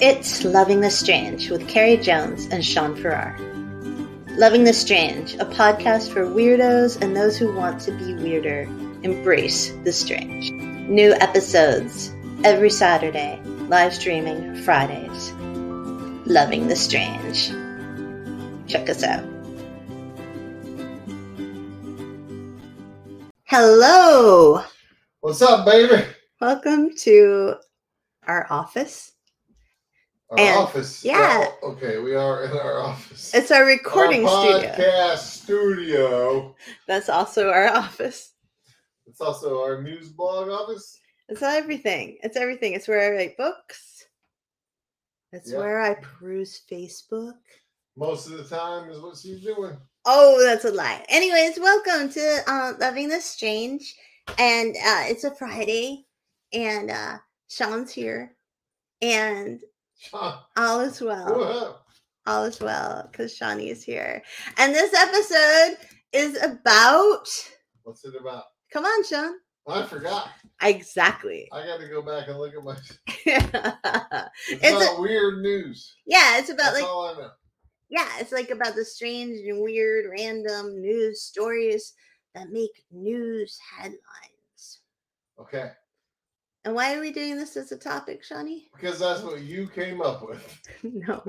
It's Loving the Strange with Carrie Jones and Sean Farrar. Loving the Strange, a podcast for weirdos and those who want to be weirder. Embrace the strange. New episodes every Saturday, live streaming Fridays. Loving the Strange. Check us out. Hello! What's up, baby? Welcome to our office. Our office? Yeah. Oh, okay, we are in our office. It's our recording studio. Podcast studio. That's also our office. It's also our news blog office. It's everything. It's everything. It's where I write books. It's where I peruse Facebook. Most of the time is what she's doing. Oh, that's a lie. Anyways, welcome to Loving the Strange. And it's a Friday. And Sean's here. And Sean. all is well. What? All is well because Shawnee is here. And this episode is about... What's it about? Come on, Sean. I forgot. Exactly. I got to go back and look at my... It's about weird news. Yeah, it's about That's all I know. Yeah, it's like about the strange and weird random news stories that make news headlines. Okay. And why are we doing this as a topic, Shawnee? Because that's what you came up with. No.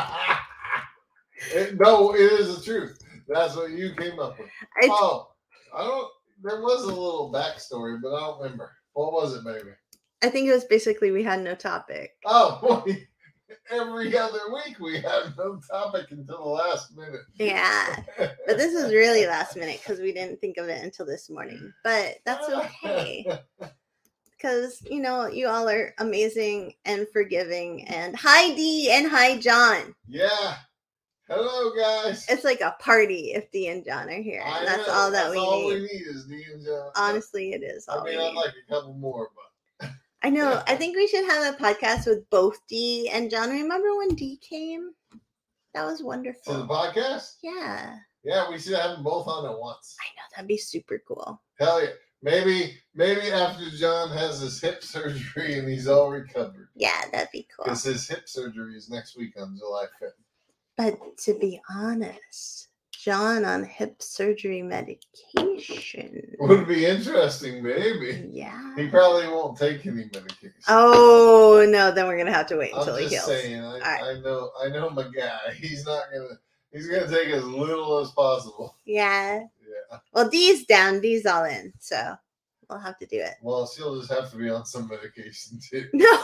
No, it is the truth. That's what you came up with. There was a little backstory, but I don't remember. What was it, baby? I think it was basically we had no topic. Oh, every other week we have no topic until the last minute. Yeah, but this is really last minute because we didn't think of it until this morning. But that's okay. Because, you know, you all are amazing and forgiving. And hi, Dee, and hi, John. Yeah. Hello, guys. It's like a party if Dee and John are here. And that's all that we need. All we need is Dee and John. Honestly, it is all I'd like a couple more, but... I know. I think we should have a podcast with both Dee and John. Remember when Dee came? That was wonderful. To the podcast? Yeah. Yeah, we should have them both on at once. I know. That'd be super cool. Hell yeah. Maybe after John has his hip surgery and he's all recovered. Yeah, that'd be cool. Because his hip surgery is next week on July 5th. But to be honest, John on hip surgery medication. Would be interesting, baby. Yeah. He probably won't take any medication. Oh, no, then we're going to have to wait until he I'm heals. just saying, I know my guy. He's going to take as little as possible. Yeah. Yeah. Well, Dee's down. Dee's all in. So we'll have to do it. Well, she'll just have to be on some medication too.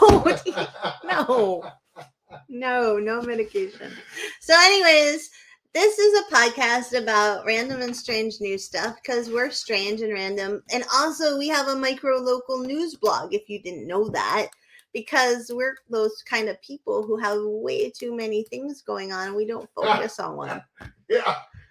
No medication. So anyways, this is a podcast about random and strange news stuff because we're strange and random. And also we have a micro local news blog, if you didn't know that, because we're those kind of people who have way too many things going on. We don't focus on one. Yeah.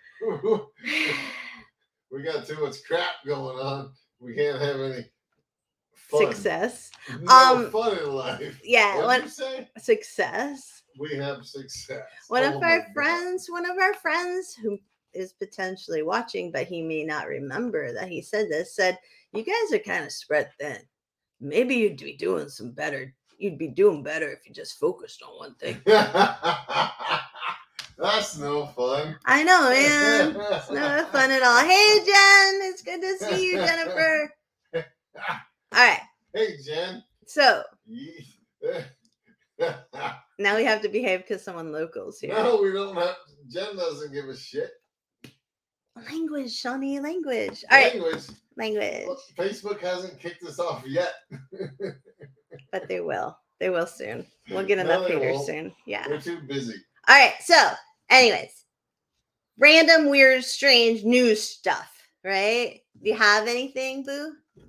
We got too much crap going on. We can't have any fun. Success. No fun in life. Yeah. What did you say? Success. We have success. One of our friends who is potentially watching, but he may not remember that he said this, said, "You guys are kind of spread thin. Maybe you'd be doing better if you just focused on one thing." That's no fun. I know, man. It's not fun at all. Hey, Jen. It's good to see you, Jennifer. All right. Hey, Jen. So, now we have to behave because someone local's here. No, we don't have. Jen doesn't give a shit. Language, Shawnee, language. All right. Language. Look, Facebook hasn't kicked us off yet. But they will. They will soon. We'll get an updater soon. Yeah. We're too busy. All right. So, anyways, random, weird, strange news stuff, right? Do you have anything, Boo?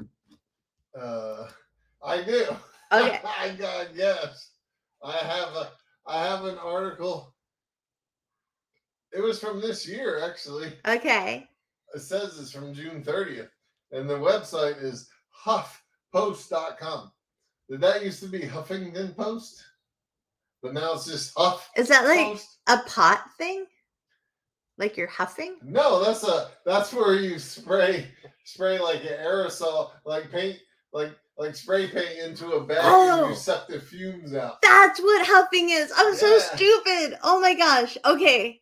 I do. Okay. I guess. I have an article. It was from this year, actually. Okay. It says it's from June 30th. And the website is huffpost.com. Did that used to be Huffington Post? But now it's just Huff. Is that like Post. a pot thing? Like you're huffing? No, that's where you spray like an aerosol, like paint like spray paint into a bag Oh. and you suck the fumes out. That's what huffing is. I'm so Yeah. stupid. Oh my gosh. Okay.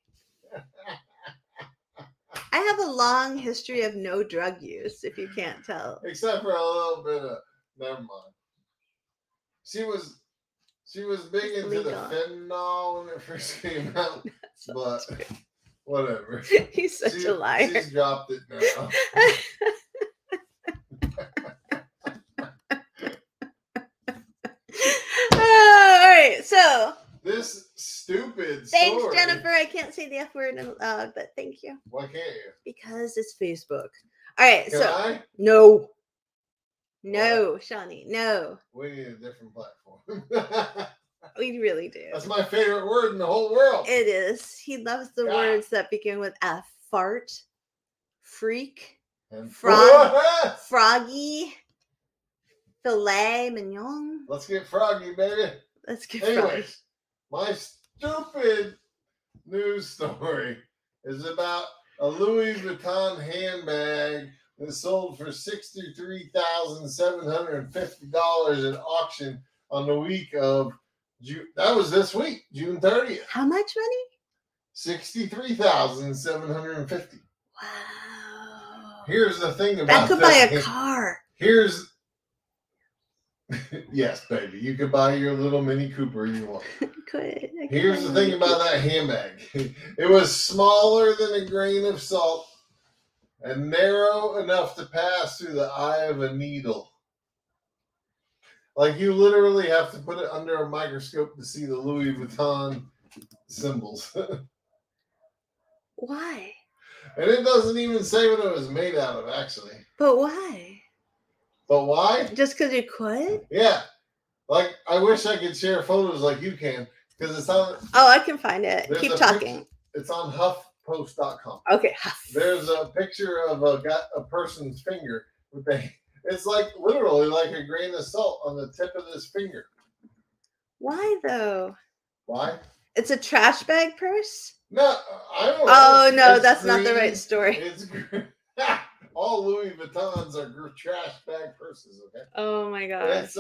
I have a long history of no drug use, if you can't tell. Except for a little bit of, never mind. She was big It's into the legal. fentanyl when it first came out, That's so but true. whatever. He's such a liar. She's dropped it now. All right, so This stupid thanks, story. Jennifer. I can't say the F word aloud, but thank you. Why can't you? Because it's Facebook. All right, Can so I? no, Shawnee, no. We need a different platform. We really do. That's my favorite word in the whole world. It is. He loves the God. words that begin with F. Fart, freak, And frog, froggy, filet mignon. Let's get froggy, baby. Let's get froggy. Anyways, my stupid news story is about a Louis Vuitton handbag that sold for $63,750 at auction on the week of June. That was this week, June 30th. How much money? $63,750. Wow. Here's the thing about That could buy a car. Here's yes, baby. You could buy your little Mini Cooper you want. Could. Here's the thing about that handbag. It was smaller than a grain of salt and narrow enough to pass through the eye of a needle. Like you literally have to put it under a microscope to see the Louis Vuitton symbols. Why? And it doesn't even say what it was made out of, actually. But why? But why? Just because you could? Yeah. Like, I wish I could share photos like you can, because it's on. Oh, I can find it. There's Keep a talking. It's on HuffPost.com. Okay. There's a picture of a person's finger with it's like literally like a grain of salt on the tip of this finger. Why though? Why? It's a trash bag purse? No, I don't know. Oh no, It's that's not the green. right story. It's green. All Louis Vuittons are trash bag purses, okay? Oh my god. It's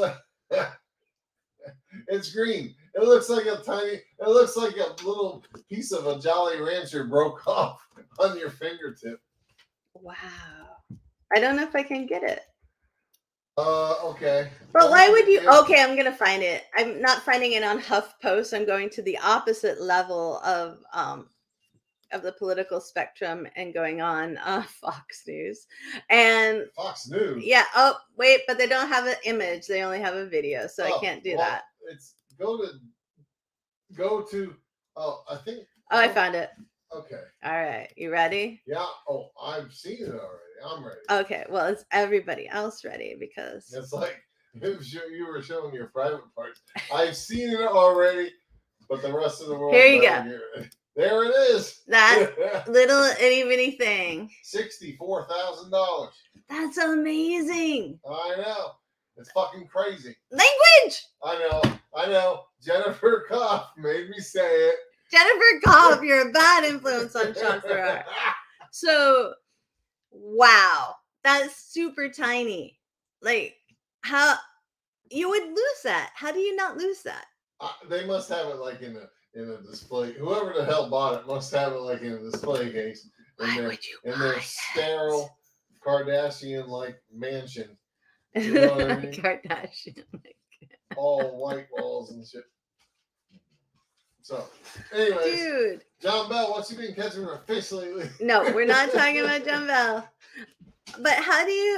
it's green. It looks like a little piece of a Jolly Rancher broke off on your fingertip. Wow. I don't know if I can get it. Okay. But why would you? Okay, I'm gonna find it. I'm not finding it on HuffPost. I'm going to the opposite level of the political spectrum and going on Fox News. And Fox News. yeah. Oh wait, but they don't have an image. They only have a video, so I can't do that. It's go to. Oh, I think. Oh, I found it. Okay. All right, you ready? Yeah. Oh, I've seen it already. I'm ready. Okay. Well, is everybody else ready? Because It's like if you were showing your private parts. I've seen it already, but the rest of the world. Here you go. get it. There it is. that little itty bitty thing. $64,000. That's amazing. I know. It's fucking crazy. Language. I know. Jennifer Koff made me say it. Jennifer Koff, you're a bad influence on Sean Farrar. So, wow, that's super tiny. Like, how you would lose that? How do you not lose that? They must have it like in a display. Whoever the hell bought it must have it like in a display case Why would you in buy their that? sterile Kardashian like mansion. You know what I mean? Kardashian. All white walls and shit. So, anyways, Dude. John Bell, what's you been catching a fish lately? No, we're not talking about John Bell. But how do you,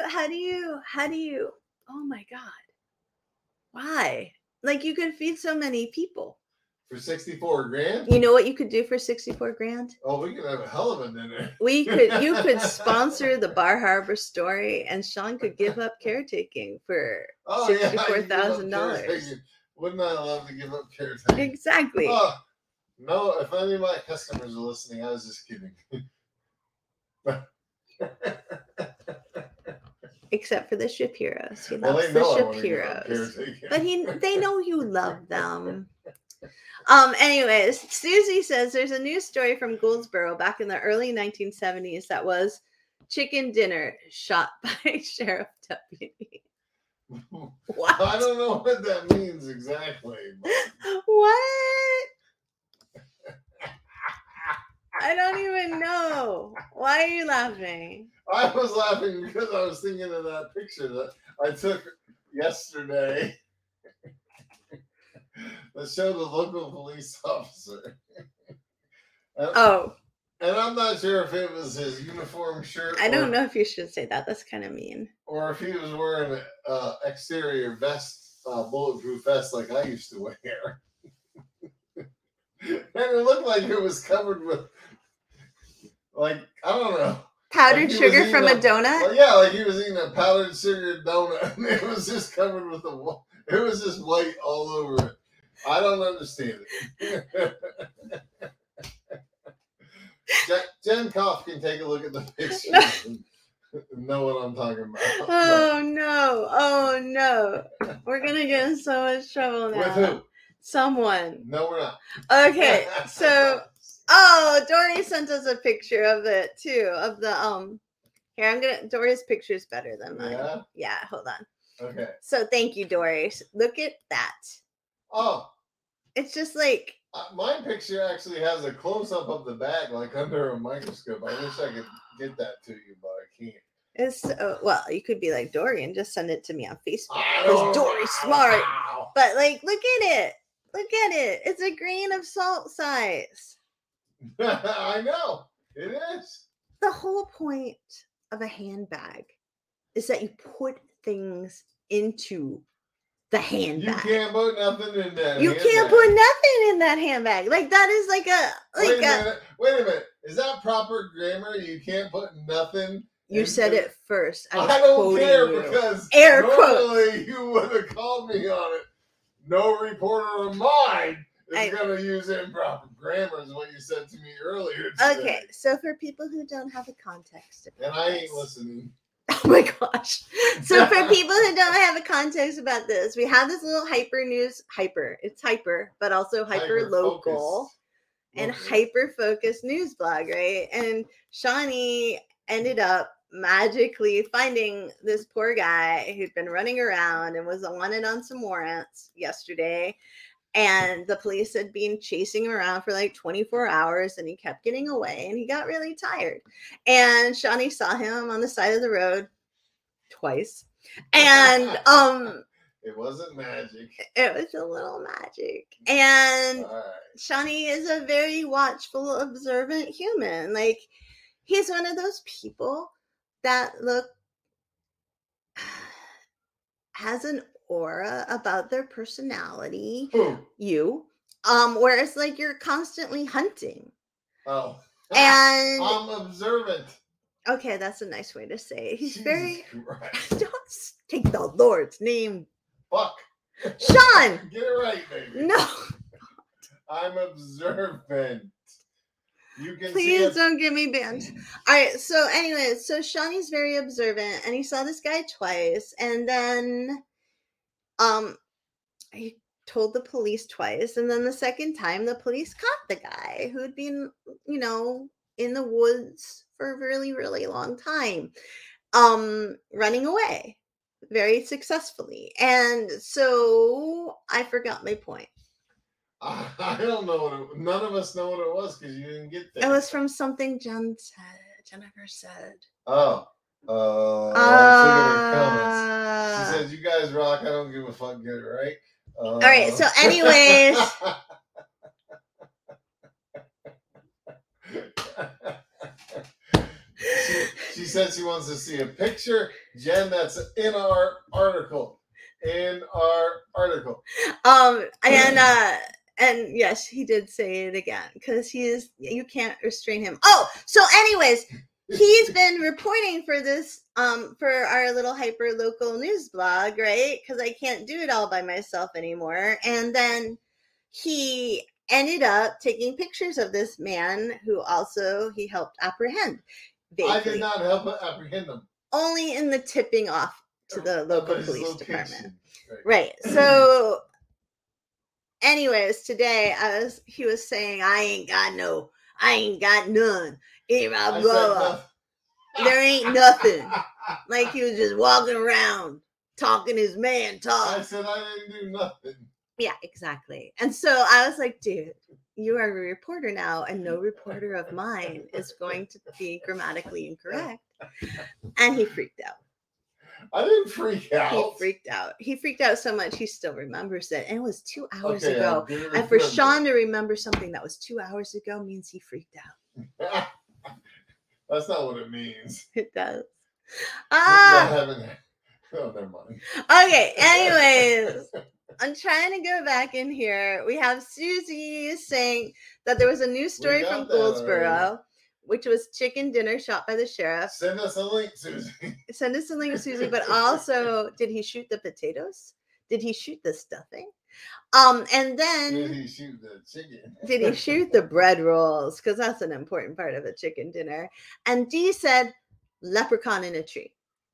oh my God. Why? Like you could feed so many people. For $64,000? You know what you could do for $64,000? Oh, we could have a hell of a dinner. You could sponsor the Bar Harbor story and Sean could give up caretaking for $64,000. Wouldn't I love to give up caretaking? Exactly. Oh, no, if any of my customers are listening, I was just kidding. Except for the Shapiros. He Well, loves they the know I wanna give up Shapiros. caretaking. But they know you love them. Anyways, Susie says there's a news story from Goldsboro back in the early 1970s that was chicken dinner shot by sheriff deputy. What? I don't know what that means exactly. But... What? I don't even know. Why are you laughing? I was laughing because I was thinking of that picture that I took yesterday that showed the local police officer. Oh. And I'm not sure if it was his uniform shirt. I don't know if you should say that. That's kind of mean. Or if he was wearing an exterior vest, bulletproof vest like I used to wear. And it looked like it was covered with, like, I don't know. Powdered like sugar from a donut? Well, yeah, like he was eating a powdered sugar donut. And it was just covered with it was just white all over it. I don't understand it. Jen Koff can take a look at the picture and know what I'm talking about. Oh no. Oh no. We're going to get in so much trouble now. With who? Someone. No, we're not. Okay, so Dory sent us a picture of it too. Of the here, Dory's picture is better than mine. Yeah? Yeah, hold on. Okay. So thank you, Dory. Look at that. Oh. It's just like my picture actually has a close-up of the bag, like under a microscope. I wish I could get that to you, but I can't. It's well, you could be like Dory and just send it to me on Facebook because Dory's smart. But like, look at it. Look at it. It's a grain of salt size. I know. It is. The whole point of a handbag is that you put things into the handbag. You can't put nothing in that. You can't put nothing in that handbag. Like that is like a Wait a minute. Is that proper grammar? You can't put nothing. You said it first. I don't care because air normally quotes. You would have called me on it. No reporter of mine is going to use improper grammar, is what you said to me earlier today. Okay, so for people who don't have a context. And I ain't listening. Oh my gosh. So for people who don't have a context about this, we have this little it's hyper, but also hyper local and hyper focused news blog, right? And Shawnee ended up magically finding this poor guy who'd been running around and was wanted on some warrants yesterday. And the police had been chasing him around for like 24 hours and he kept getting away and he got really tired. And Shawnee saw him on the side of the road twice. And it wasn't magic. It was a little magic. And Shawnee is a very watchful, observant human. Like he's one of those people that has an aura about their personality. Who? You. Where it's like you're constantly hunting. Oh. And I'm observant. Okay, that's a nice way to say it. He's Jesus very Christ. Don't take the Lord's name. Fuck. Sean! Get it right, baby. No. I'm observant. You can Please don't get me banned. All right. So anyway, so Shawnee's very observant and he saw this guy twice. And then he told the police twice. And then the second time the police caught the guy who'd been, in the woods for a really, really long time, running away very successfully. And so I forgot my point. I don't know none of us know what it was because you didn't get that. It was from something Jennifer said. Oh. Look at her comments. She says, "You guys rock. I don't give a fuck." Get it right. All right. So, anyways. She said she wants to see a picture. Jen, that's in our article. And yes, he did say it again because you can't restrain him. Oh, so anyways, he's been reporting for this, for our little hyper local news blog, right? Because I can't do it all by myself anymore. And then he ended up taking pictures of this man who also he helped apprehend. Vaguely. I did not help apprehend him. Only in the tipping off to the local police department. Right. Mm. So anyways, today he was saying, I ain't got none. There ain't nothing. Like he was just walking around talking his man talk. I said I didn't do nothing. Yeah, exactly. And so I was like, dude, you are a reporter now, and no reporter of mine is going to be grammatically incorrect. And he freaked out. I didn't freak out. He freaked out. He freaked out so much he still remembers it. And it was 2 hours Okay, ago. And for Sean to remember something that was 2 hours ago means he freaked out. That's not what it means. It does. Oh, never mind. Okay, anyways. I'm trying to go back in here. We have Susie saying that there was a news story from Goldsboro, which was chicken dinner shot by the sheriff. Send us a link, Susie. Send us a link, Susie. But also, did he shoot the potatoes? Did he shoot the stuffing? And then did he shoot the chicken? Did he shoot the bread rolls? Because that's an important part of a chicken dinner. And Dee said, leprechaun in a tree.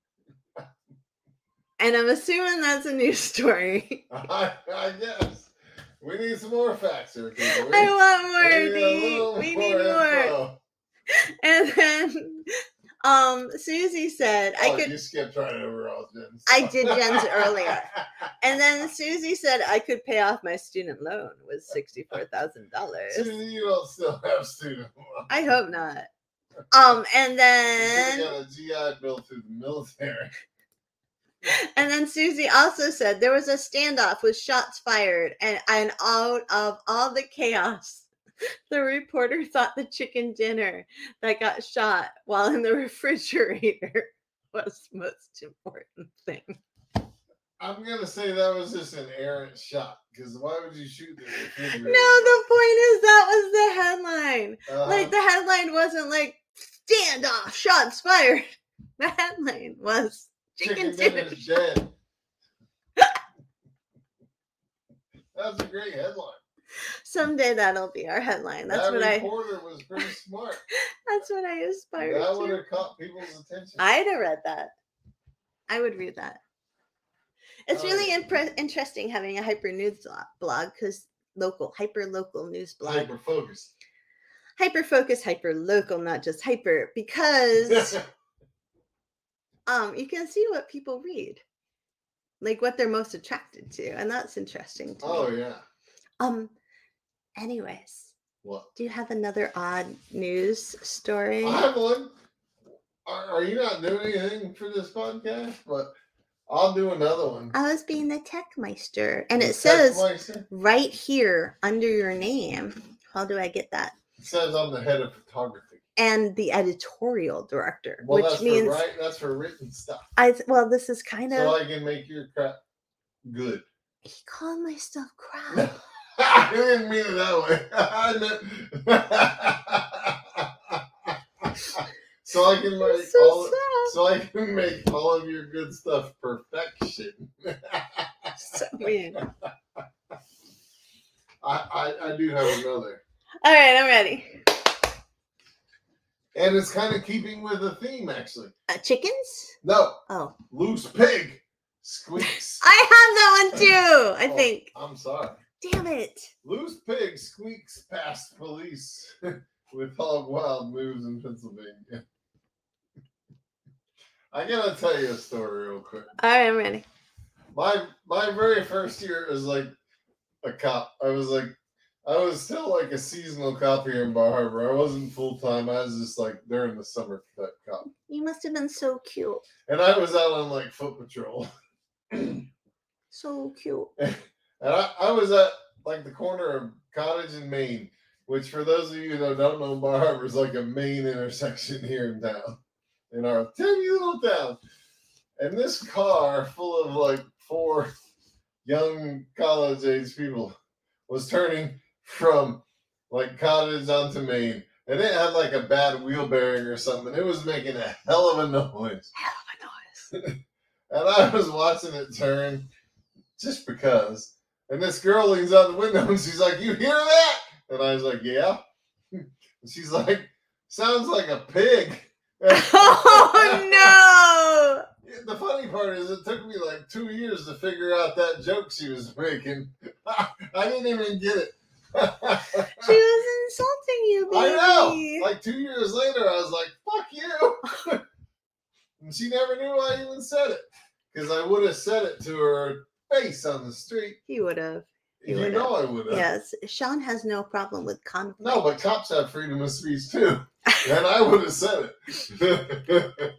And I'm assuming that's a news story. I guess. We need some more facts here. I want more, Dee. We need more. And then Susie said you skipped right over all Jen's. I did Jen's earlier. And then Susie said I could pay off my student loan with $64,000. Susie, you don't still have student loan. I hope not. And then you got a GI Bill through the military. And then Susie also said there was a standoff with shots fired, and out of all the chaos, the reporter thought the chicken dinner that got shot while in the refrigerator was the most important thing. I'm going to say that was just an errant shot, because why would you shoot the refrigerator? No, the point is that was the headline. Like, the headline wasn't like, standoff, shots fired. The headline was, Chicken dinner's dead. That's a great headline. Someday that'll be our headline. That reporter was pretty smart. That's what I aspire to. That would have caught people's attention. I'd have read that. I would read that. It's really interesting having a hyper news blog because hyper local news blog. Hyper focused. Hyper focused, hyper local, not just hyper, because you can see what people read, like what they're most attracted to, and that's interesting to me. Oh yeah. Anyways, what? Do you have another odd news story? I have one. Are you not doing anything for this podcast? But I'll do another one. I was being the Techmeister, and it says right here under your name. How do I get that? It says I'm the head of photography. And the editorial director, well, which means that's for written stuff. This is kind of so I can make your crap good. He called my stuff crap. I didn't mean it that way. So I can make all of your good stuff perfection. So weird. I do have another. All right, I'm ready. And it's kind of keeping with the theme, actually. Chickens? No. Oh. Loose pig squeaks. I have that one too, I think. I'm sorry. Damn it. Loose pig squeaks past police with hog wild moves in Pennsylvania. I gotta tell you a story real quick. All right, I'm ready. My very first year as like a cop, I was still like a seasonal cop here in Bar Harbor. I wasn't full time. I was just like during the summer type cop. You must have been so cute. And I was out on like foot patrol. So cute. And I was at like the corner of Cottage and Main, which for those of you that don't know, Bar Harbor is like a main intersection here in town, in our tiny little town. And this car full of like 4 young college age people was turning from like Cottage onto Main, and it had like a bad wheel bearing or something. It was making a hell of a noise. And I was watching it turn just because. And this girl leans out the window and she's like, "You hear that?" And I was like, "Yeah." And she's like, "Sounds like a pig." Oh no! The funny part is it took me like 2 years to figure out that joke she was making. I didn't even get it. She was insulting you, baby. I know. Like 2 years later, I was like, "Fuck you." And she never knew I even said it. Because I would have said it to her face on the street. He would have. You know I would have. Yes, Sean has no problem with conflict. No, but cops have freedom of speech too. And I would have said it.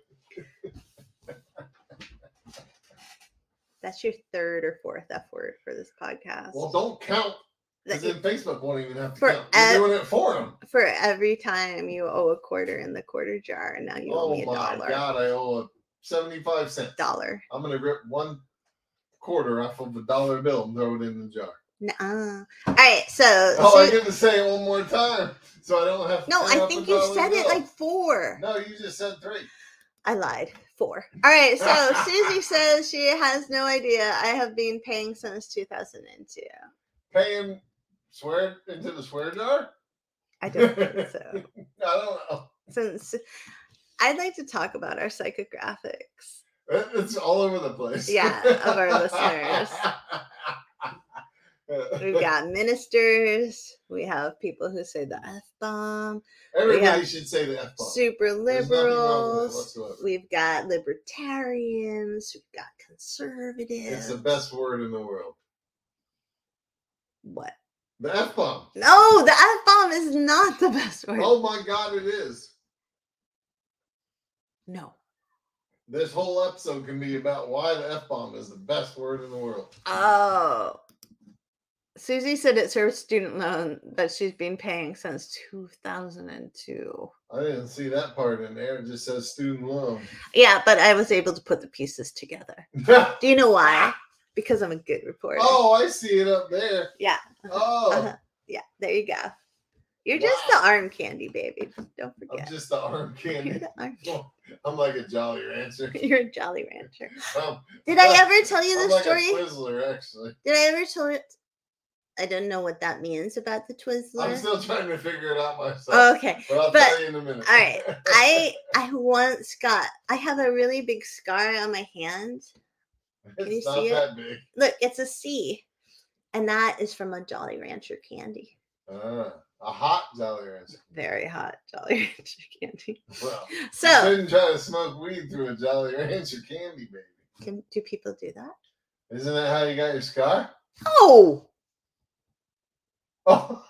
That's your third or fourth F word for this podcast. Well, don't count. Because then Facebook won't even have to for count. You're doing it for them. For every time you owe a quarter in the quarter jar, and now you owe me $1. Oh my God, I owe 75 cents. $1. I'm going to rip 1 quarter off of a dollar bill and throw it in the jar. Nuh-uh. All right, so. I get to say it one more time, so I don't have to. No, I think you said it like 4. No, you just said 3. I lied. 4. All right, so Susie says she has no idea. I have been paying since 2002. Paying swear into the swear jar? I don't think so. I don't know. Since I'd like to talk about our psychographics. It's all over the place. Yeah, of our listeners. We've got ministers. We have people who say the F-bomb. Everybody should say the F-bomb. Super liberals. Whatsoever. We've got libertarians. We've got conservatives. It's the best word in the world. What? The F-bomb. No, the F-bomb is not the best word. Oh my God, it is. No. This whole episode can be about why the F-bomb is the best word in the world. Oh. Susie said it's her student loan that she's been paying since 2002. I didn't see that part in there. It just says student loan. Yeah, but I was able to put the pieces together. Do you know why? Because I'm a good reporter. Oh, I see it up there. Yeah. Oh. Yeah, there you go. You're just the arm candy, baby. Don't forget. I'm just the arm candy. You're the arm candy. I'm like a Jolly Rancher. You're a Jolly Rancher. Did I ever tell you the story? I'm like a Twizzler, actually. Did I ever tell it? I don't know what that means about the Twizzler. I'm still trying to figure it out myself. Okay. But I'll tell you in a minute. All right. I have a really big scar on my hand. Can you see it? That big. Look, it's a C. And that is from a Jolly Rancher candy. A hot Jolly Rancher. Very hot Jolly Rancher candy. Well, so you shouldn't try to smoke weed through a Jolly Rancher candy, baby. Do people do that? Isn't that how you got your scar? Oh! Oh.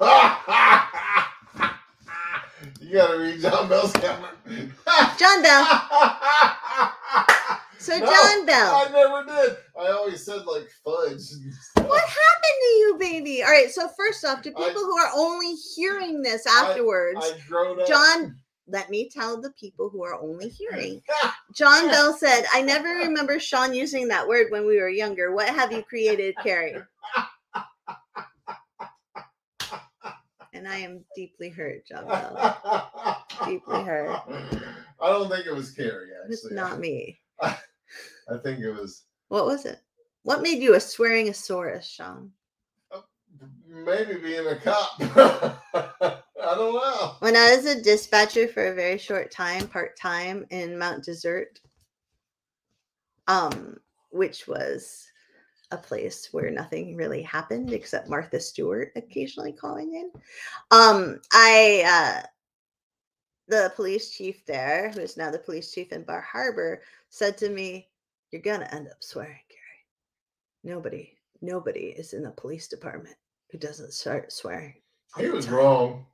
You gotta read John Bell's comment. John Bell. So no, John Bell. I never did. I always said like fudge. What happened to you, baby? All right. So first off, to people who are only hearing this afterwards, John, let me tell the people who are only hearing. John Bell said, "I never remember Sean using that word when we were younger. What have you created, Carrie?" And I am deeply hurt, John Bell. Deeply hurt. I don't think it was Carrie, actually. It's not me. I think it was. What was it? What made you a swearing-asaurus, Sean? Maybe being a cop. I don't know. When I was a dispatcher for a very short time, part-time in Mount Desert, which was a place where nothing really happened except Martha Stewart occasionally calling in. The police chief there, who is now the police chief in Bar Harbor, said to me, "You're gonna end up swearing, Gary. Nobody is in the police department who doesn't start swearing." He was wrong.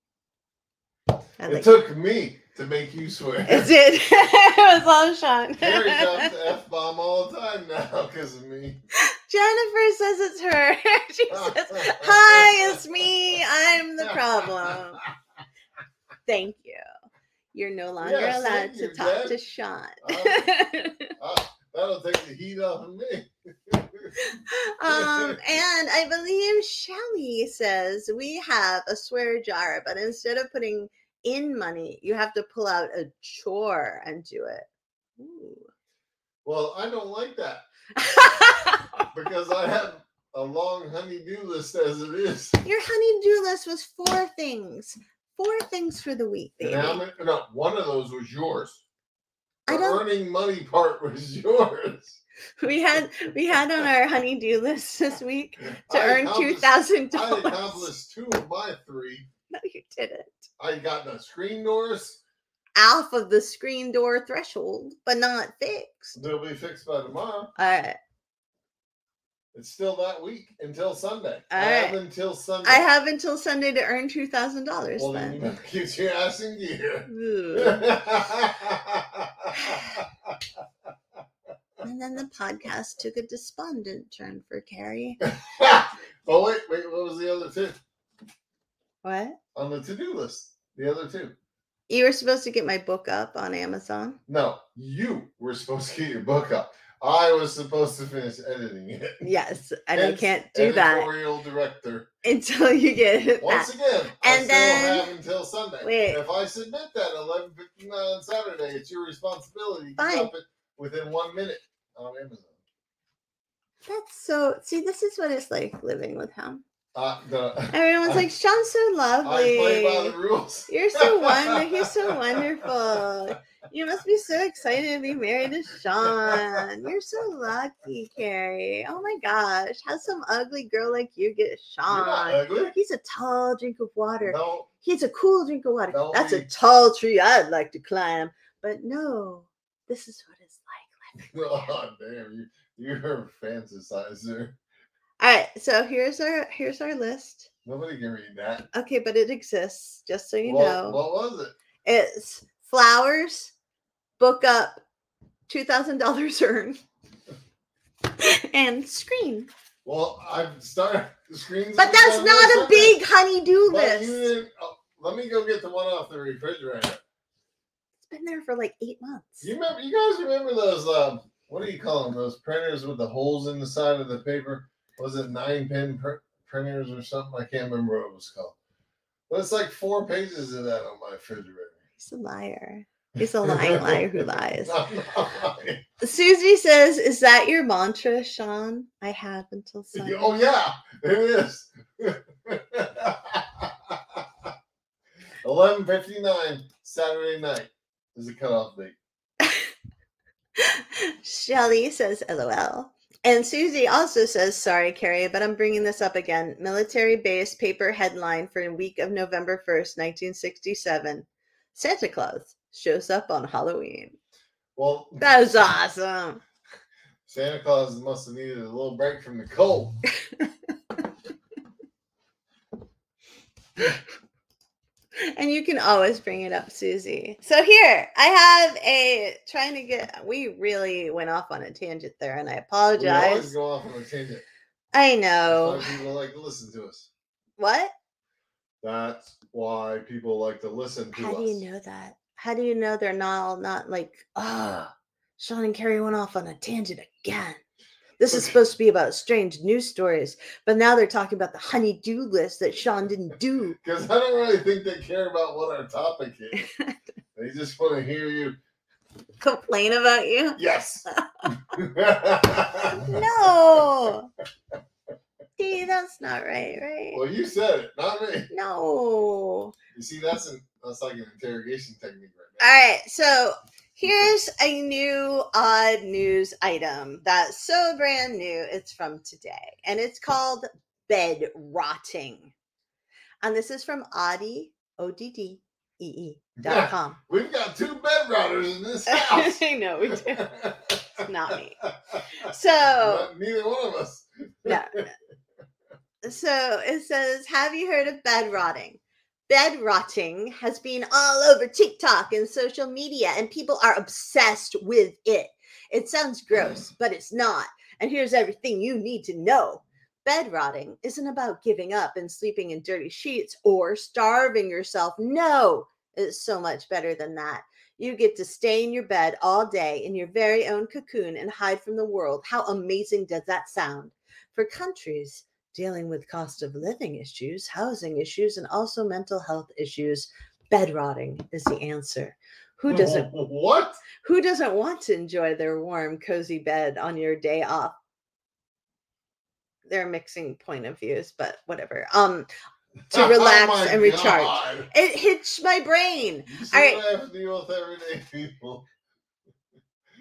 It took me to make you swear. It did. It was all Sean. Carrie drops the F-bomb all the time now because of me. Jennifer says it's her. She says, "Hi, it's me. I'm the problem." Thank you. You're no longer allowed to talk to Sean. That'll take the heat off of me. And I believe Shelly says we have a swear jar, but instead of putting in money, you have to pull out a chore and do it. Ooh. Well, I don't like that. Because I have a long honey-do list as it is. Your honey-do list was 4 things. 4 things for the week, baby. No, one of those was yours. The earning money part was yours. We had on our honey-do list this week to earn $2,000. I accomplished 2 of my 3. No, you didn't. I got the screen doors. off of the screen door threshold, but not fixed. They'll be fixed by tomorrow. All right. It's still that week until Sunday. All I right. have until Sunday. I have until Sunday to earn $2,000. Well, then you better get your ass in gear. And then the podcast took a despondent turn for Carrie. Oh, wait. What was the other two? What? On the to-do list. The other two. You were supposed to get my book up on Amazon. No, you were supposed to get your book up. I was supposed to finish editing it. Yes, and I can't do that. Editorial director. Until you get it. Once again, I still have until Sunday. Wait. If I submit that 11:59 on Saturday, it's your responsibility to drop it within 1 minute on Amazon. That's so. See, this is what it's like living with him. Everyone's like, Sean's so lovely. I play by the rules. You're so wonderful. You're so wonderful. You must be so excited to be married to Sean. You're so lucky, Carrie. Oh my gosh. How some ugly girl like you get Sean? You're not ugly. He's a tall drink of water. No. He's a cool drink of water. No, That's a tall tree I'd like to climb. But no, this is what it's like. Oh, damn. You're a fantasizer. All right, so here's our list. Nobody can read that. Okay, but it exists, just so you know. What was it? It's flowers, book up, $2,000 earned, and screen. Well, I've started the screens. But that's not a big honey-do list. Let me go get the one off the refrigerator. It's been there for like 8 months. You guys remember those, what do you call them? Those printers with the holes in the side of the paper? Was it 9-pin printers or something? I can't remember what it was called. But it's like 4 pages of that on my refrigerator. He's a liar. He's a lying liar who lies. I'm not lying. Susie says, is that your mantra, Sean? I have until Sunday. Oh, yeah, it is. 11:59 Saturday night is the cutoff date. Shelly says, LOL. And Susie also says, sorry, Carrie, but I'm bringing this up again. Military base paper headline for a week of November 1st, 1967. Santa Claus shows up on Halloween. Well, that was awesome. Santa Claus must have needed a little break from the cold. And you can always bring it up, Susie. So here, I have we really went off on a tangent there, and I apologize. We always go off on a tangent. I know. That's why people like to listen to us. What? That's why people like to listen to us. How do you know that? How do you know they're not like, Sean and Carrie went off on a tangent again. This is supposed to be about strange news stories, but now they're talking about the honey-do list that Sean didn't do. Because I don't really think they care about what our topic is. They just want to hear you complain about you. Yes. No. See, that's not right? Well, you said it, not me. No. You see, that's like an interrogation technique right now. All right, so here's a new odd news item that's so brand new. It's from today, and it's called bed rotting. And this is from Oddee, ODDEE.com. We've got 2 bed rotters in this house. I know, we do. It's not me. So neither one of us. No. So it says, have you heard of bed rotting? Bed rotting has been all over TikTok and social media, and people are obsessed with it. It sounds gross, but it's not. And here's everything you need to know. Bed rotting isn't about giving up and sleeping in dirty sheets or starving yourself. No, it's so much better than that. You get to stay in your bed all day in your very own cocoon and hide from the world. How amazing does that sound? For countries dealing with cost of living issues, housing issues, and also mental health issues, bed rotting is the answer. Who doesn't want to enjoy their warm, cozy bed on your day off? They're mixing point of views, but whatever. To relax and recharge. God. It hits my brain. You see what I have to deal with everyday people.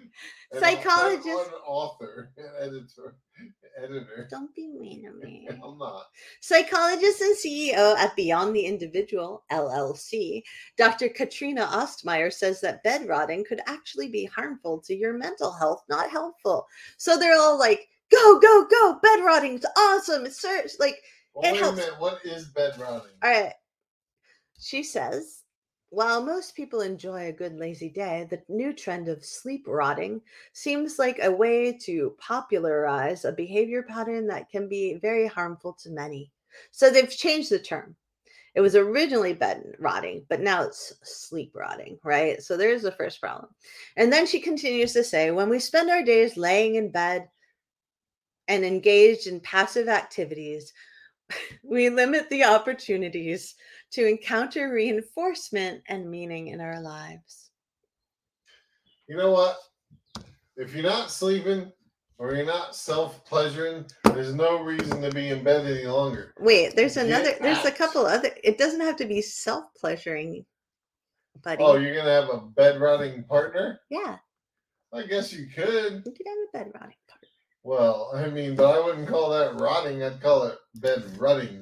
And Psychologist. I'm an author and editor. Don't be mean to me. I'm not. Psychologist and CEO at Beyond the Individual, LLC, Dr. Katrina Ostmeyer says that bed rotting could actually be harmful to your mental health, not helpful. So they're all like, go, go, go. Bed rotting is awesome. It's like, Well, it wait helps. a minute. What is bed rotting? All right. She says, while most people enjoy a good lazy day, the new trend of sleep rotting seems like a way to popularize a behavior pattern that can be very harmful to many. So they've changed the term. It was originally bed rotting, but now it's sleep rotting, right? So there's the first problem. And then she continues to say, when we spend our days laying in bed and engaged in passive activities, we limit the opportunities to encounter reinforcement and meaning in our lives. You know what? If you're not sleeping or you're not self-pleasuring, there's no reason to be in bed any longer. Wait, there's a couple other, it doesn't have to be self-pleasuring, buddy. Oh, you're going to have a bed-rotting partner? Yeah. I guess you could. You could have a bed rotting partner. Well, I mean, but I wouldn't call that rotting. I'd call it bed rutting.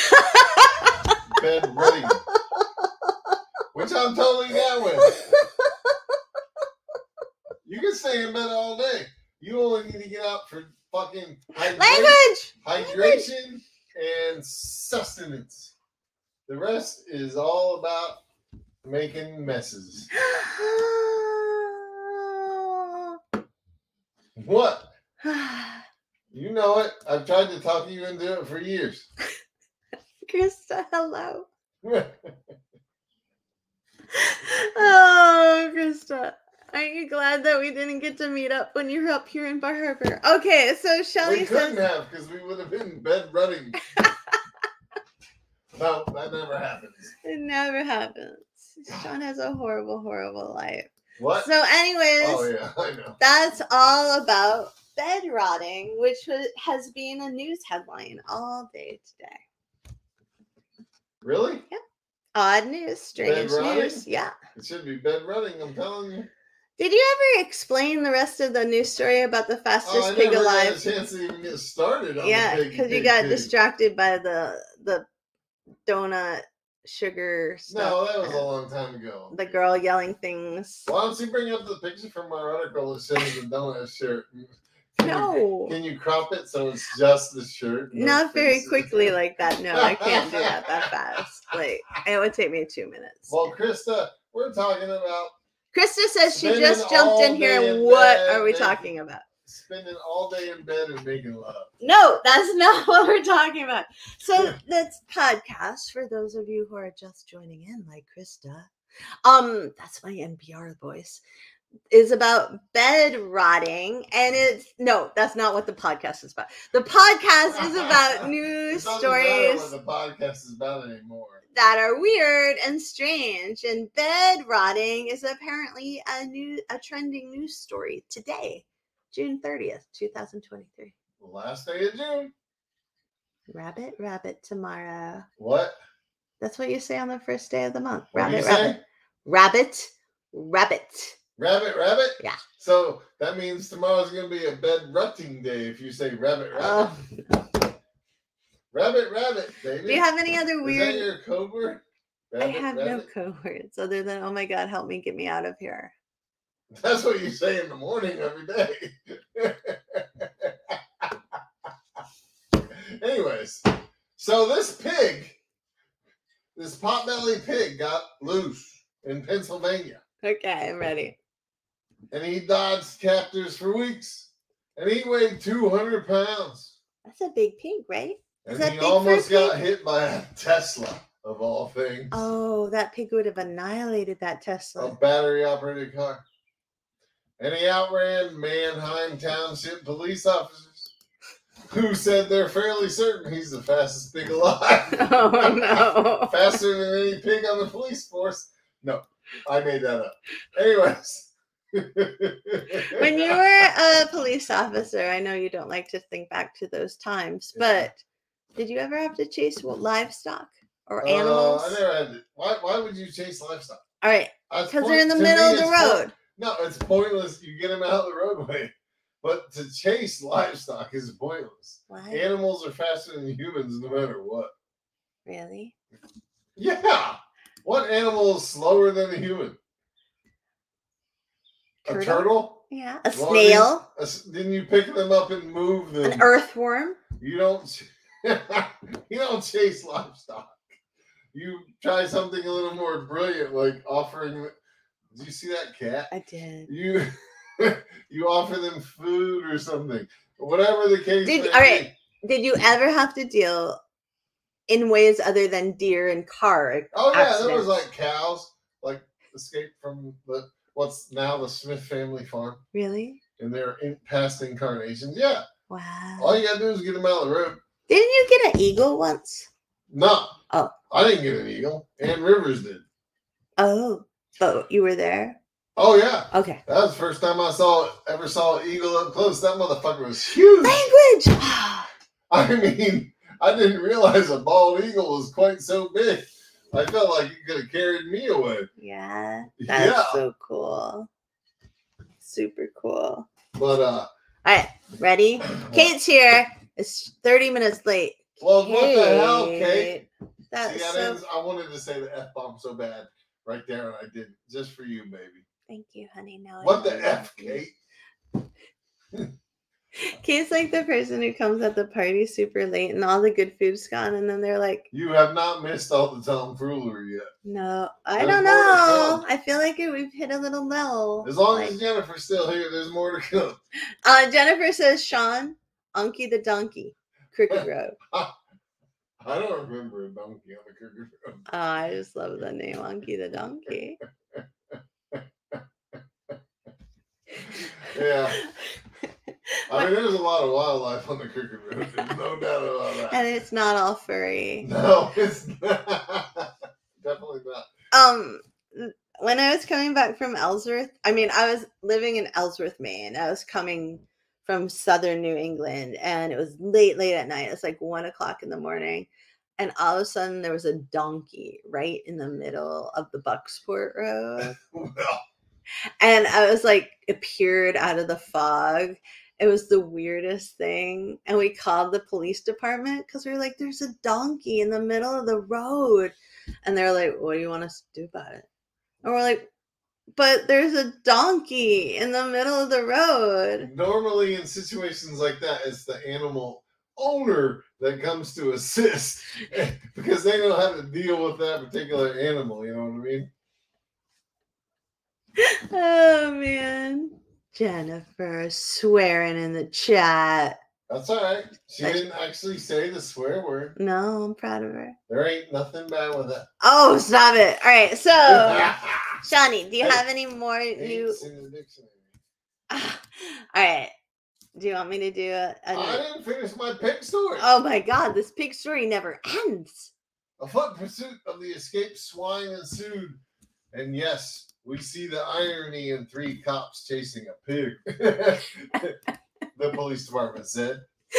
Bed rutting. Which I'm totally down with. You can stay in bed all day. You only need to get out for fucking hydration and sustenance. The rest is all about making messes. What? You know it. I've tried to talk you into it for years. Krista, hello. Oh, Krista. Aren't you glad that we didn't get to meet up when you were up here in Bar Harbor? Okay, so Shelly we couldn't have, because we would have been bed rutting. No, that never happens. It never happens. Sean has a horrible, horrible life. What? So anyways, oh yeah, I know. That's all about bed rotting, which has been a news headline all day today. Really? Yeah. Odd news, strange news. Yeah. It should be bed rotting, I'm telling you. Did you ever explain the rest of the news story about the fastest pig alive? I never had a chance to even get started on the because you got distracted by the donut sugar stuff. No, that was a long time ago. The girl yelling things. Why don't you bring up the picture from our article that shows the donut shirt? Can you crop it so it's just the shirt? Not very quickly like that. No, I can't do that fast. Like, it would take me 2 minutes. Well, Krista, we're talking about... Krista says she just jumped in here. What are we talking about? Spending all day in bed and making love. No, that's not what we're talking about. So this podcast, for those of you who are just joining in, like Krista, that's my NPR voice, is about bed rotting, and that's not what the podcast is about. The podcast is about news stories. What the podcast is about anymore. That are weird and strange, and bed rotting is apparently a trending news story today. June 30th, 2023. The last day of June. Rabbit tomorrow. What? That's what you say on the first day of the month. What Rabbit. Rabbit. Rabbit. Yeah. So that means tomorrow's going to be a bed rutting day if you say rabbit. Oh, no. Rabbit, baby. Do you have any other weird... Is that your code word? I have no code words other than, oh my God, help me, get me out of here. That's what you say in the morning every day. Anyways, so this potbelly pig got loose in Pennsylvania. Okay, I'm ready. And he dodged captors for weeks. And he weighed 200 pounds. That's a big pig, right? And he almost got hit by a Tesla, of all things. Oh, that pig would have annihilated that Tesla. A battery-operated car. And he outran Manheim Township police officers, who said they're fairly certain he's the fastest pig alive. Oh, no. Faster than any pig on the police force. No, I made that up. Anyways. When you were a police officer, I know you don't like to think back to those times, but did you ever have to chase livestock or animals? I never had to. Why would you chase livestock? All right, because they're in the middle of the road. No, it's pointless. You get them out of the roadway. But to chase livestock is pointless. What? Animals are faster than humans no matter what. Really? Yeah. What animal is slower than a human? A turtle? Yeah. A snail? Then you pick them up and move them. An earthworm? You don't chase livestock. You try something a little more brilliant, like offering. Did you see that cat? I did. You offer them food or something. Whatever the case may be. All right. Did you ever have to deal in ways other than deer and car? Oh yeah, accidents? there was like cows, like escaped from what's now the Smith family farm. Really? And they're past incarnations. Yeah. Wow. All you gotta do is get them out of the road. Didn't you get an eagle once? No. Oh. I didn't get an eagle. Ann Rivers did. Oh. But you were there? Oh yeah. Okay. That was the first time I ever saw an eagle up close. That motherfucker was huge. Language! I mean, I didn't realize a bald eagle was quite so big. I felt like it could have carried me away. Yeah. That's so cool. Super cool. But all right, ready? Kate's here. It's 30 minutes late. Well, what the hell, Kate? That's I wanted to say the F-bomb so bad right there, and I did just for you, baby. Thank you, honey. Now what the F, Kate? Kate's like the person who comes at the party super late and all the good food's gone, and then they're like, "You have not missed all the tomfoolery yet." No, I don't know. I feel like we've hit a little lull. As long as Jennifer's still here, there's more to come. Jennifer says, Sean, Unky the Donkey, Crooked Road. I don't remember a donkey on the Crooked Road. I just love the name Unky the Donkey. Yeah. I mean, there's a lot of wildlife on the Crooked Road. There's no doubt about that. And it's not all furry. No, it's not. Definitely not. When I was coming back from Ellsworth, I was living in Ellsworth, Maine. I was coming from southern New England, and it was late at night. It's like 1:00 in the morning. And all of a sudden, there was a donkey right in the middle of the Bucksport Road. Well. And I was like, appeared out of the fog. It was the weirdest thing. And we called the police department because we were like, there's a donkey in the middle of the road. And they're like, what do you want us to do about it? And we're like, but there's a donkey in the middle of the road. Normally in situations like that, it's the animal owner that comes to assist because they know how to deal with that particular animal. You know what I mean? Oh, man. Jennifer swearing in the chat. That's all right. She didn't actually say the swear word. No, I'm proud of her. There ain't nothing bad with it. Oh, stop it. All right, so, Shawnee, do you have any more new... in the dictionary. All right. Do you want me to do I didn't finish my pig story. Oh, my God. This pig story never ends. A foot pursuit of the escaped swine ensued. And yes, we see the irony in 3 cops chasing a pig. The police department said.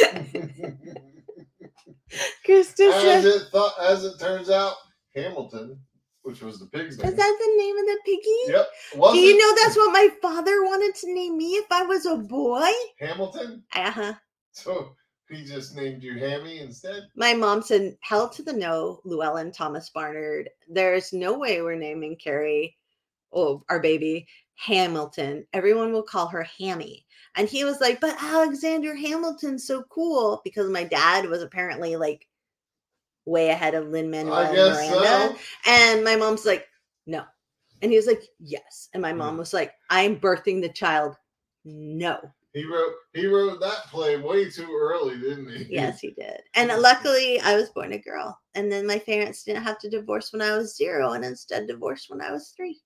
Krista as it turns out, Hamilton, which was the pig's name. Is that the name of the piggy? Yep. Do you know that's what my father wanted to name me if I was a boy? Hamilton? Uh-huh. So he just named you Hammy instead? My mom said, hell to the no, Llewellyn Thomas Barnard. There's no way we're naming Carrie, our baby, Hamilton. Everyone will call her Hammy. And he was like, but Alexander Hamilton's so cool, because my dad was apparently like way ahead of Lin-Manuel Miranda. So. And my mom's like, no. And he was like, yes. And my mom was like, I'm birthing the child. No. He wrote that play way too early, didn't he? Yes, he did. And luckily, I was born a girl. And then my parents didn't have to divorce when I was 0 and instead divorced when I was 3.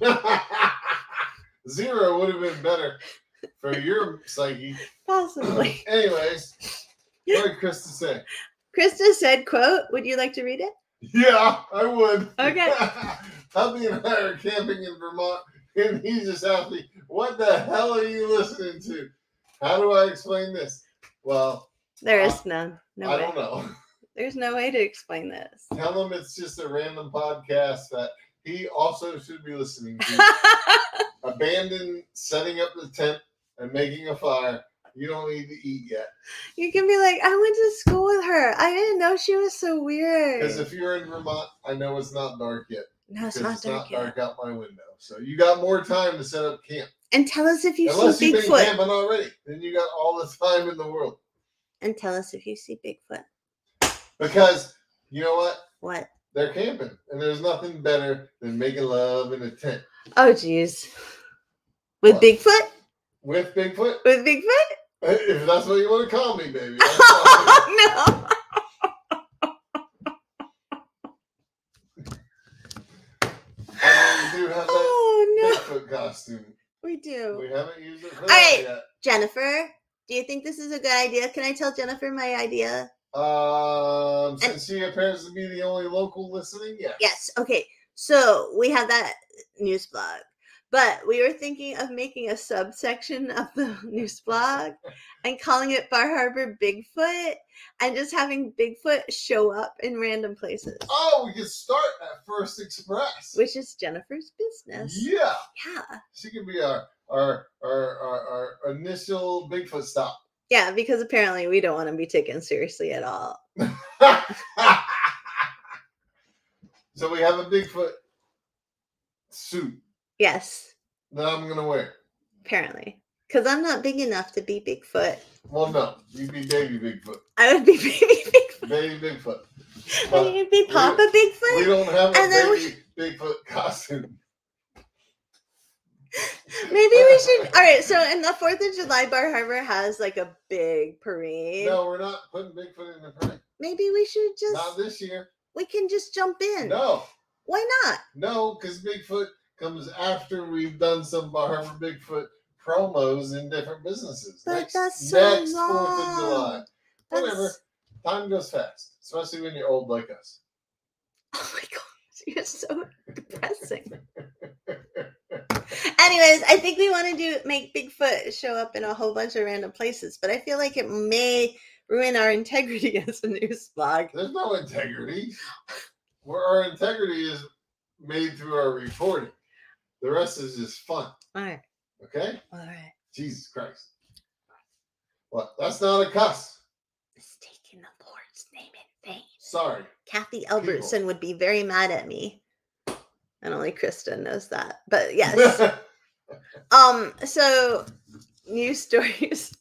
0 would have been better for your psyche. Possibly. Anyways, what did Krista say? Krista said, quote, would you like to read it? Yeah, I would. Okay. Hubby and I are camping in Vermont, and he just asked me, what the hell are you listening to? How do I explain this? Well, there is none. No I way. don't know. There's no way to explain this. Tell him it's just a random podcast that he also should be listening to. abandon setting up the tent and making a fire. You don't need to eat yet. You can be like, I went to school with her. I didn't know she was so weird. Because if you're in Vermont, I know it's not dark yet. No, it's not dark yet. Out my window. So you got more time to set up camp. And tell us if you Unless see you've Bigfoot. been camping already. Then you got all the time in the world. And tell us if you see Bigfoot. Because, you know what? What? They're camping. And there's nothing better than making love in a tent. Oh, jeez. With What? Bigfoot? With Bigfoot? With Bigfoot? If that's what you want to call me, baby. Oh, no. We do have that Bigfoot costume. We do. We haven't used it for All that right, yet. Jennifer, do you think this is a good idea? Can I tell Jennifer my idea? Since she appears to be the only local listening, yes. Yes. Okay. So we have that news blog, but we were thinking of making a subsection of the news blog and calling it Bar Harbor Bigfoot and just having Bigfoot show up in random places. Oh, we could start at First Express. Which is Jennifer's business. Yeah. Yeah. She could be our initial Bigfoot stop. Yeah, because apparently we don't want to be taken seriously at all. So we have a Bigfoot suit Yes. that I'm going to wear. Apparently. Because I'm not big enough to be Bigfoot. Well, no. You'd be baby Bigfoot. I would be baby Bigfoot. Baby Bigfoot. And you'd be Papa Bigfoot. We don't have a And then baby Bigfoot costume. Maybe we should. All right. So in the 4th of July, Bar Harbor has like a big parade. No, we're not putting Bigfoot in the parade. Maybe we should just. Not this year. We can just jump in. No. Why not? No, because Bigfoot comes after we've done some Bar Harbor Bigfoot promos in different businesses. But next, that's so next long. 4th of July. That's... Whatever. Time goes fast, especially when you're old like us. Oh my God. You're so depressing. Anyways, I think we want to make Bigfoot show up in a whole bunch of random places, but I feel like it may ruin our integrity as a news blog. There's no integrity. Where our integrity is made through our reporting. The rest is just fun. All right. Okay? All right. Jesus Christ. What? That's not a cuss. It's taking the Lord's name in vain. Sorry. Kathy Albertson would be very mad at me. And only Kristen knows that. But yes. So news stories.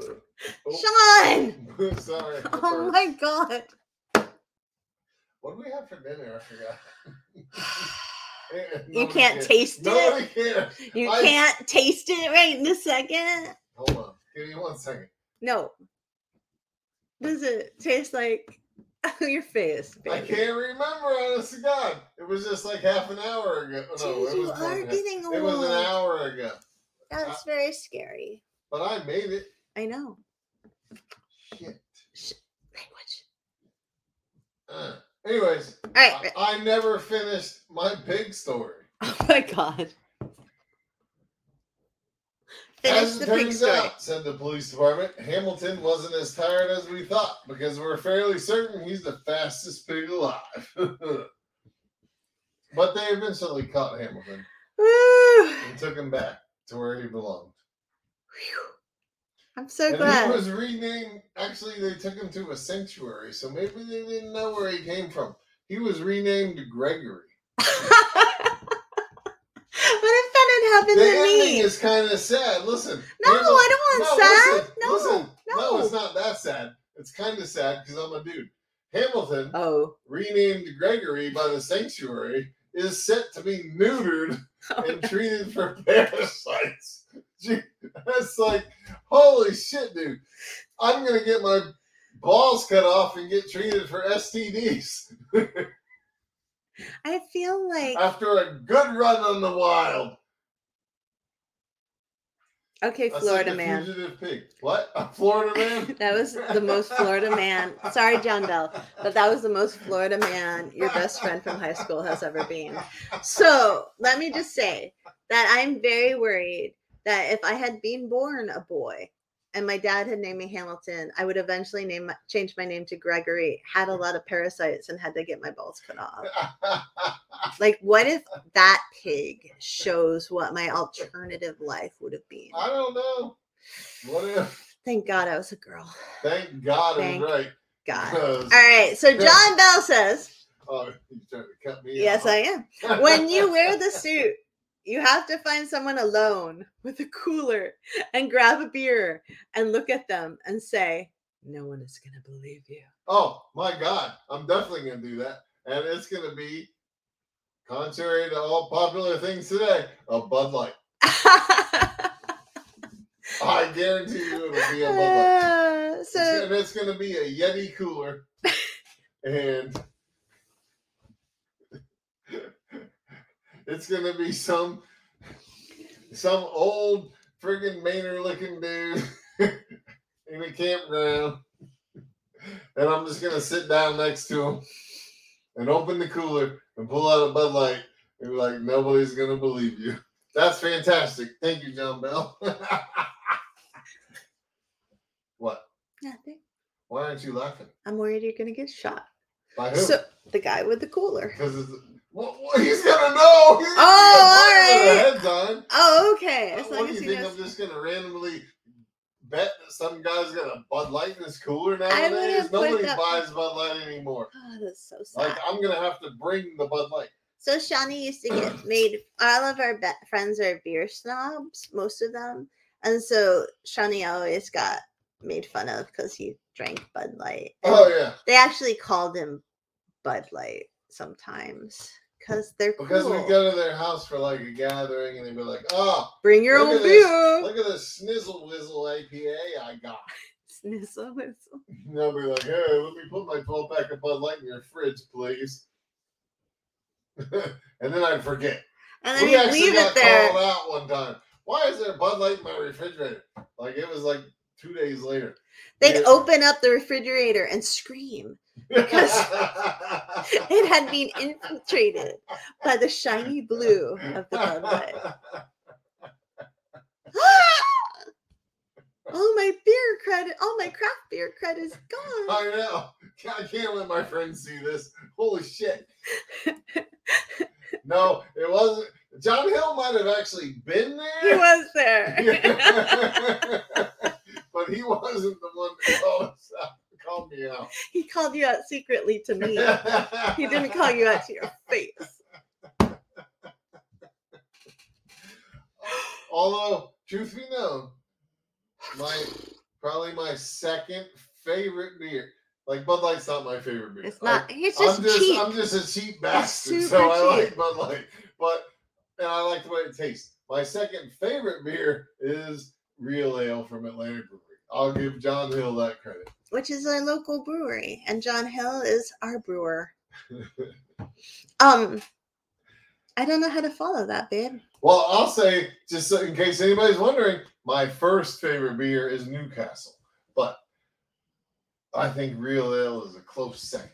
Sean! Sorry. Oh my God. What do we have for dinner? I forgot. You can't taste Nobody it. cares. You can't taste it right in a second. Hold on. Give me 1 second. No. Does it taste like your face, baby? I can't remember, honest to God. It was just like half an hour ago. No, Jeez, it was you are getting old. It was an hour ago. That's very scary. But I made it. I know. Shit. Language. Anyways, All right. I never finished my pig story. Oh my God. Finish As the it pig turns story. out, said the police department, Hamilton wasn't as tired as we thought because we're fairly certain he's the fastest pig alive. But they eventually caught Hamilton Woo. and took him back to where he belonged. Whew. I'm so And glad. he was renamed. Actually, they took him to a sanctuary, so maybe they didn't know where he came from. He was renamed Gregory. What if that had happened The to ending me? is kind of sad. Listen. No, I don't want sad. Listen, No. no, it's not that sad. It's kind of sad because I'm a dude. Hamilton, Oh. renamed Gregory by the sanctuary, is set to be neutered and treated for parasites. Gee, that's like, holy shit, dude. I'm going to get my balls cut off and get treated for STDs. I feel like. After a good run on the wild. Okay, That's Florida like a man. fugitive pig. What? A Florida man? That was the most Florida man. Sorry, John Bell, but that was the most Florida man your best friend from high school has ever been. So let me just say that I'm very worried that if I had been born a boy and my dad had named me Hamilton, I would eventually change my name to Gregory, had a lot of parasites, and had to get my balls cut off. Like, what if that pig shows what my alternative life would have been? I don't know. What if? Thank God I was a girl. Thank God Thank is right. God. Because- All right. So John Bell says, Oh, you trying to cut me yes, off? I am. When you wear the suit, you have to find someone alone with a cooler and grab a beer and look at them and say, no one is going to believe you. Oh, my God. I'm definitely going to do that. And it's going to be, contrary to all popular things today, a Bud Light. I guarantee you it'll be a Bud Light. It's going to be a Yeti cooler. And it's going to be some old friggin' Maynard looking dude in a campground. And I'm just going to sit down next to him and open the cooler and pull out a Bud Light and be like, nobody's going to believe you. That's fantastic. Thank you, John Bell. What? Nothing. Why aren't you laughing? I'm worried you're going to get shot. By who? So, the guy with the cooler. Because he's going to know. He's all right. ahead of time. Oh, okay. As long What do as you he think? knows. I'm just going to randomly bet that some guy's got a Bud Light in his cooler I nowadays? would've put Nobody that- buys Bud Light anymore. Oh, that's so sad. Like, I'm going to have to bring the Bud Light. So Shawnee used to get made. All of our friends are beer snobs, most of them, and so Shawnee always got made fun of because he drank Bud Light. And Oh, yeah. they actually called him Bud Light sometimes because they're cool. Because we go to their house for like a gathering and they'd be like, oh, Bring your look own at this- beer. look at this Snizzle Whizzle IPA I got. Snizzle whistle. And they'll be like, hey, let me put my 12-pack of Bud Light in your fridge, please. And then I'd forget. And then We you actually leave got it there. called out one time. Why is there Bud Light in my refrigerator? Like, it was like 2 days later. They'd Yeah. open up the refrigerator and scream. Because It had been infiltrated by the shiny blue of the Bud Light. Oh, my beer credit. Oh, my craft beer credit is gone. I know. I can't let my friends see this. Holy shit. No, it wasn't. John Hill might have actually been He there. was there. But he wasn't the one that called me out. He called you out secretly to me. He didn't call you out to your face. Although, truth be known, probably my second favorite beer. Like, Bud Light's not my favorite beer. It's not. It's just cheap. I'm just a cheap bastard, super so I cheap. like Bud Light. And I like the way it tastes. My second favorite beer is Real Ale from Atlantic Brewery. I'll give John Hill that credit. Which is our local brewery, and John Hill is our brewer. I don't know how to follow that, babe. Well, I'll say, just in case anybody's wondering, my first favorite beer is Newcastle. But I think Real Ale is a close second.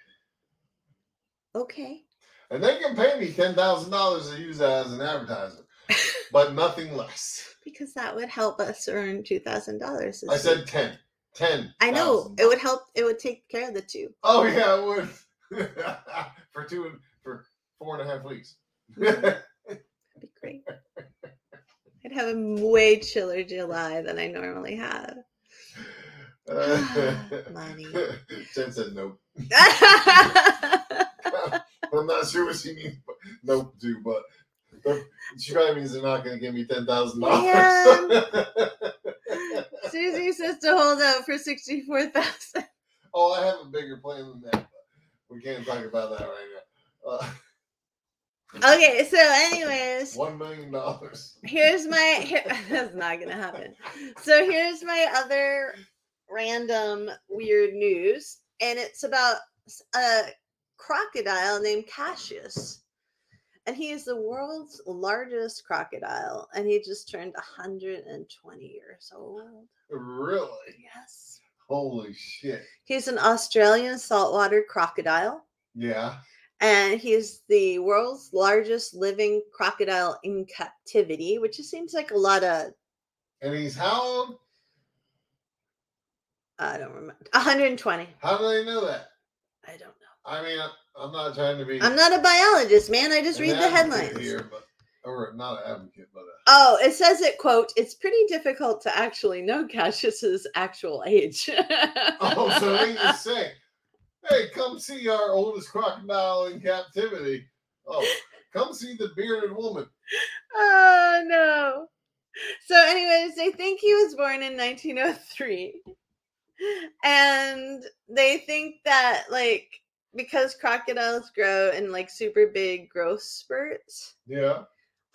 Okay. And they can pay me $10,000 to use that as an advertisement, but nothing less. Because that would help us earn $2,000. I said 10. 10. I know. It would help. It would take care of the two. Oh yeah, it would. for 4.5 weeks. That'd be great. I'd have a way chiller July than I normally have. Money. Jen said nope. I'm not sure what she means. Nope, too, but she probably means they're not going to give me $10,000. Susie says to hold out for $64,000. Oh, I have a bigger plan than that. But we can't talk about that right now. Okay, so anyways, $1 million. here's my. That's not gonna happen. So here's my other random weird news, and it's about a crocodile named Cassius, and he is the world's largest crocodile, and he just turned 120 years old. Really? Yes. Holy shit. He's an Australian saltwater crocodile. Yeah. And he's the world's largest living crocodile in captivity, which just seems like a lot of. And he's how old? I don't remember. 120. How do they know that? I don't know. I mean, I'm not trying to be. I'm not a biologist, man. I just an read the advocate headlines. here, or not an advocate, but. Oh, it says it, quote, it's pretty difficult to actually know Cassius's actual age. Oh, so they just say, hey, come see our oldest crocodile in captivity. Oh, come see the bearded woman. Oh, no. So, anyways, they think he was born in 1903. And they think that, like, because crocodiles grow in, like, super big growth spurts. Yeah.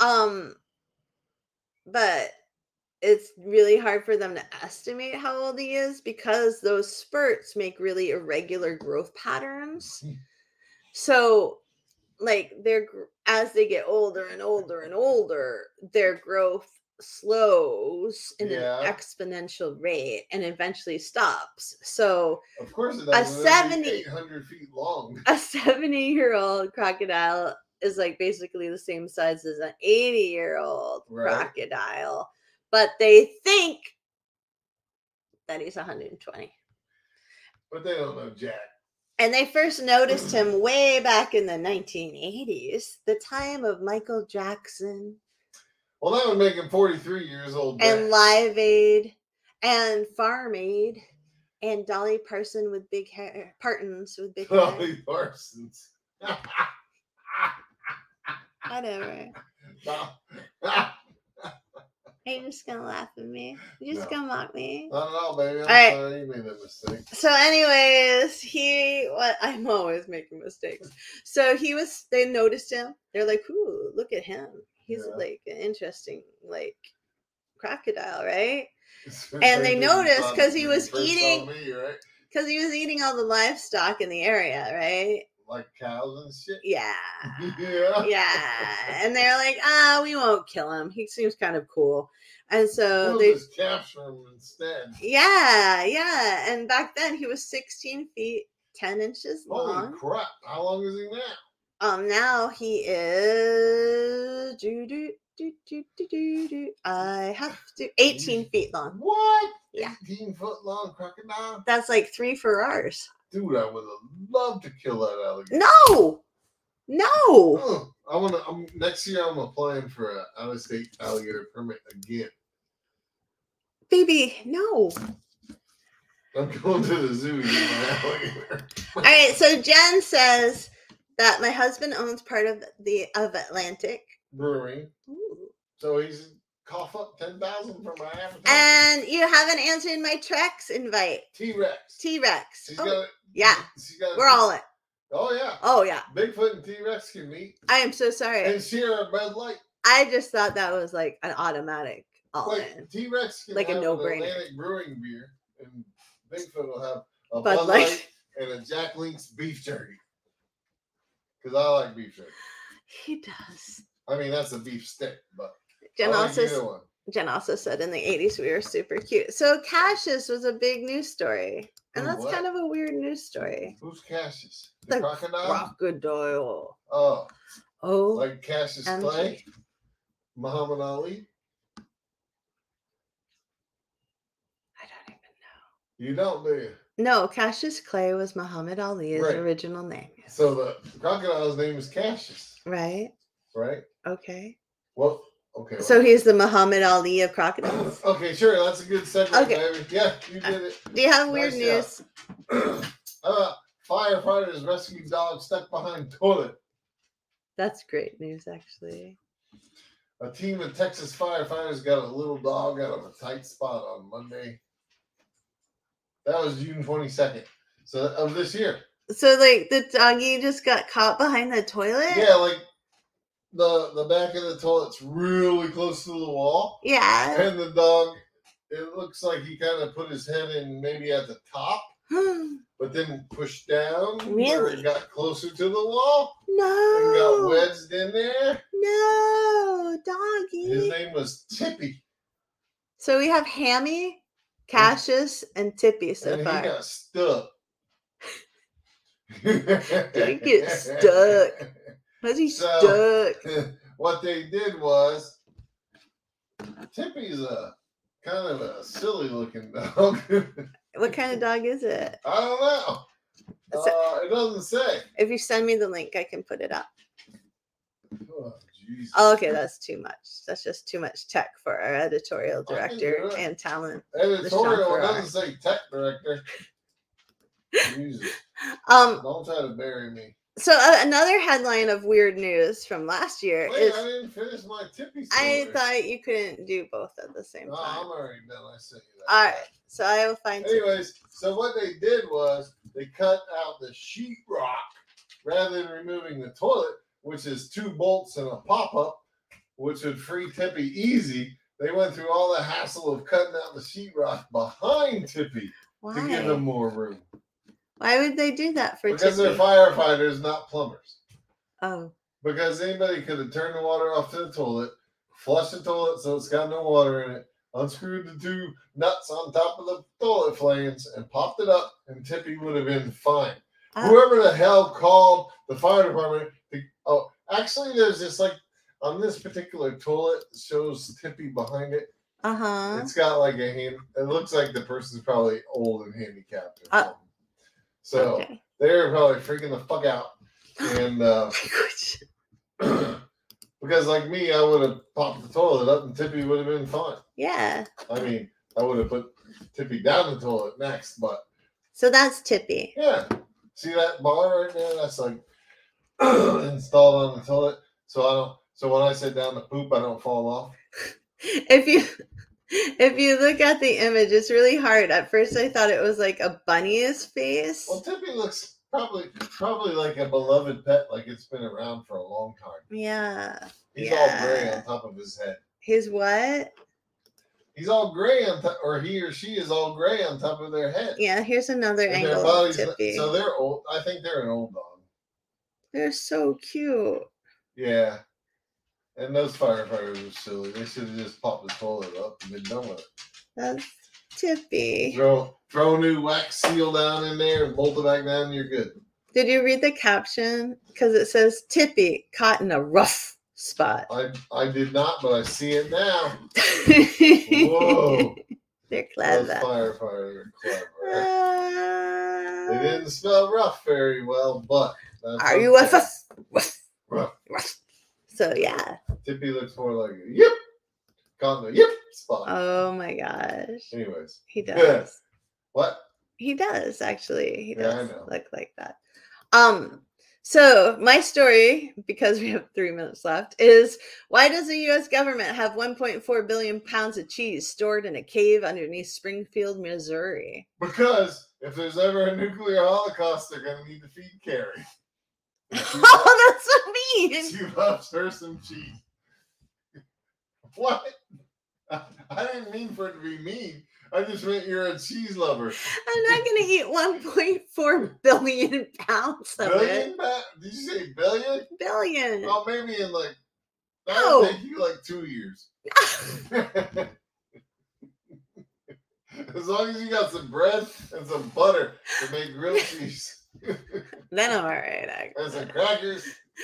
But it's really hard for them to estimate how old he is because those spurts make really irregular growth patterns. So, like, as they get older and older and older, their growth slows in an exponential rate and eventually stops. So, of course, it does. 800 feet long. A 70-year-old crocodile is like basically the same size as an 80-year-old crocodile, but they think that he's 120. But they don't know jack. And they first noticed him way back in the 1980s, the time of Michael Jackson. Well, that would make him 43 years old. And Live Aid and Farm Aid and Dolly Parton with big hair. Dolly Parsons. Whatever. Are you just gonna laugh at me? You're just gonna mock me? Not at all, baby. I'm sorry you made that mistake. So, anyways, I'm always making mistakes. So they noticed him. They're like, ooh, look at him. He's like an interesting, like, crocodile, right? And they noticed because he was eating all the livestock in the area, right? Like cows and shit? Yeah. Yeah. And they're like, we won't kill him. He seems kind of cool. And so they just capture him instead. Yeah. And back then he was 16 feet, 10 inches long. Holy crap. How long is he now? Now he is 18 feet long. What? Yeah. 18-foot long crocodile? That's like 3 Ferraris. Dude, I would have loved to kill that alligator. No. Next year I'm applying for an out-of-state alligator permit again. Baby, no. I'm going to the zoo to get my alligator. All right, so Jen says that my husband owns part of Atlantic Brewing. Ooh. So he's cough up 10,000 for my advertising. And you haven't answered my Trex invite. T-Rex. We're all in. Oh yeah. Bigfoot and T-Rex can meet. I am so sorry. And share a Bud Light. I just thought that was like an automatic all-in. T-Rex can like have a no-brainer. An Atlantic Brewing beer, and Bigfoot will have a Bud Light and a Jack Link's beef jerky. Because I like beef jerky. He does. I mean, that's a beef stick, but Jen also said in the 80s we were super cute. So Cassius was a big news story. And that's kind of a weird news story. Who's Cassius? The crocodile? Crocodile. Oh. Like Cassius Clay? Muhammad Ali? I don't even know. You don't, do you? No, Cassius Clay was Muhammad Ali's original name. So the crocodile's name is Cassius. Right. Okay. Well, okay. So he's the Muhammad Ali of crocodiles. Okay, sure. That's a good segue, baby. Yeah, you did it. Do you have weird news? Firefighters rescue dog stuck behind toilet. That's great news, actually. A team of Texas firefighters got a little dog out of a tight spot on Monday. That was June 22nd. So of this year. So like the doggy just got caught behind the toilet? Yeah, like the back of the toilet's really close to the wall. Yeah. And the dog, it looks like he kind of put his head in maybe at the top, but then pushed down. Really? Where it got closer to the wall. No. And got wedged in there. No, doggy. His name was Tippy. So we have Hammy, Cassius, and Tippy so far. He got stuck. Did he get stuck? Was he stuck? What they did was, Tippy's a kind of a silly looking dog. What kind of dog is it? I don't know. It doesn't say. If you send me the link, I can put it up. Oh, Jesus. Oh, okay, that's too much. That's just too much tech for our editorial director and talent. Editorial, it doesn't say tech director. Jesus. Don't try to bury me. So another headline of weird news from last year is... I didn't finish my Tippy story. I thought you couldn't do both at the same time. I'm already done. I sent you that. All right. So I will find... Anyways, so what they did was they cut out the sheetrock rather than removing the toilet, which is 2 bolts and a pop-up, which would free Tippy easy. They went through all the hassle of cutting out the sheetrock behind Tippy to give him more room. Why would they do that for Because Tippy? they're firefighters, not plumbers. Oh. Because anybody could have turned the water off to the toilet, flushed the toilet so it's got no water in it, unscrewed the 2 nuts on top of the toilet flange, and popped it up, and Tippy would have been fine. Whoever the hell called the fire department. Actually, there's this, like, on this particular toilet, it shows Tippy behind it. Uh-huh. It's got like a hand. It looks like the person's probably old and handicapped or something. So they were probably freaking the fuck out. And because like me, I would have popped the toilet up and Tippy would have been fine. Yeah. I mean, I would have put Tippy down the toilet next, but. So that's Tippy. Yeah. See that bar right there? That's like installed on the toilet. So when I sit down to poop, I don't fall off. If you look at the image, it's really hard. At first, I thought it was like a bunny's face. Well, Tippy looks probably like a beloved pet, like it's been around for a long time. Yeah. He's all gray on top of his head. His what? He's all gray on top, or he or she is all gray on top of their head. Yeah, here's another angle of Tippy. So they're old. I think they're an old dog. They're so cute. Yeah. And those firefighters are silly. They should have just popped the toilet up and been done with it. That's Tippy. Throw a new wax seal down in there and bolt it back down and you're good. Did you read the caption? Because it says Tippy caught in a rough spot. I did not, but I see it now. Whoa. They're clever. Those firefighters are clever. They didn't spell rough very well, but... Are you a rough? So, yeah. Tippy looks more like a yip. Caught in the yip spot. Oh, my gosh. Anyways. He does. What? He does, actually. He does I know. look like that. So my story, because we have 3 minutes left, is why does the U.S. government have 1.4 billion pounds of cheese stored in a cave underneath Springfield, Missouri? Because if there's ever a nuclear holocaust, they're going to need to feed Carrie. Oh, that's so mean. She loves her some cheese. What? I didn't mean for it to be mean. I just meant you're a cheese lover. I'm not going to eat 1.4 billion pounds of it. Did you say billion? Billion. Oh, maybe in like, that would take you like 2 years. As long as you got some bread and some butter to make grilled cheese. Then I'm all right, actually. And some crackers.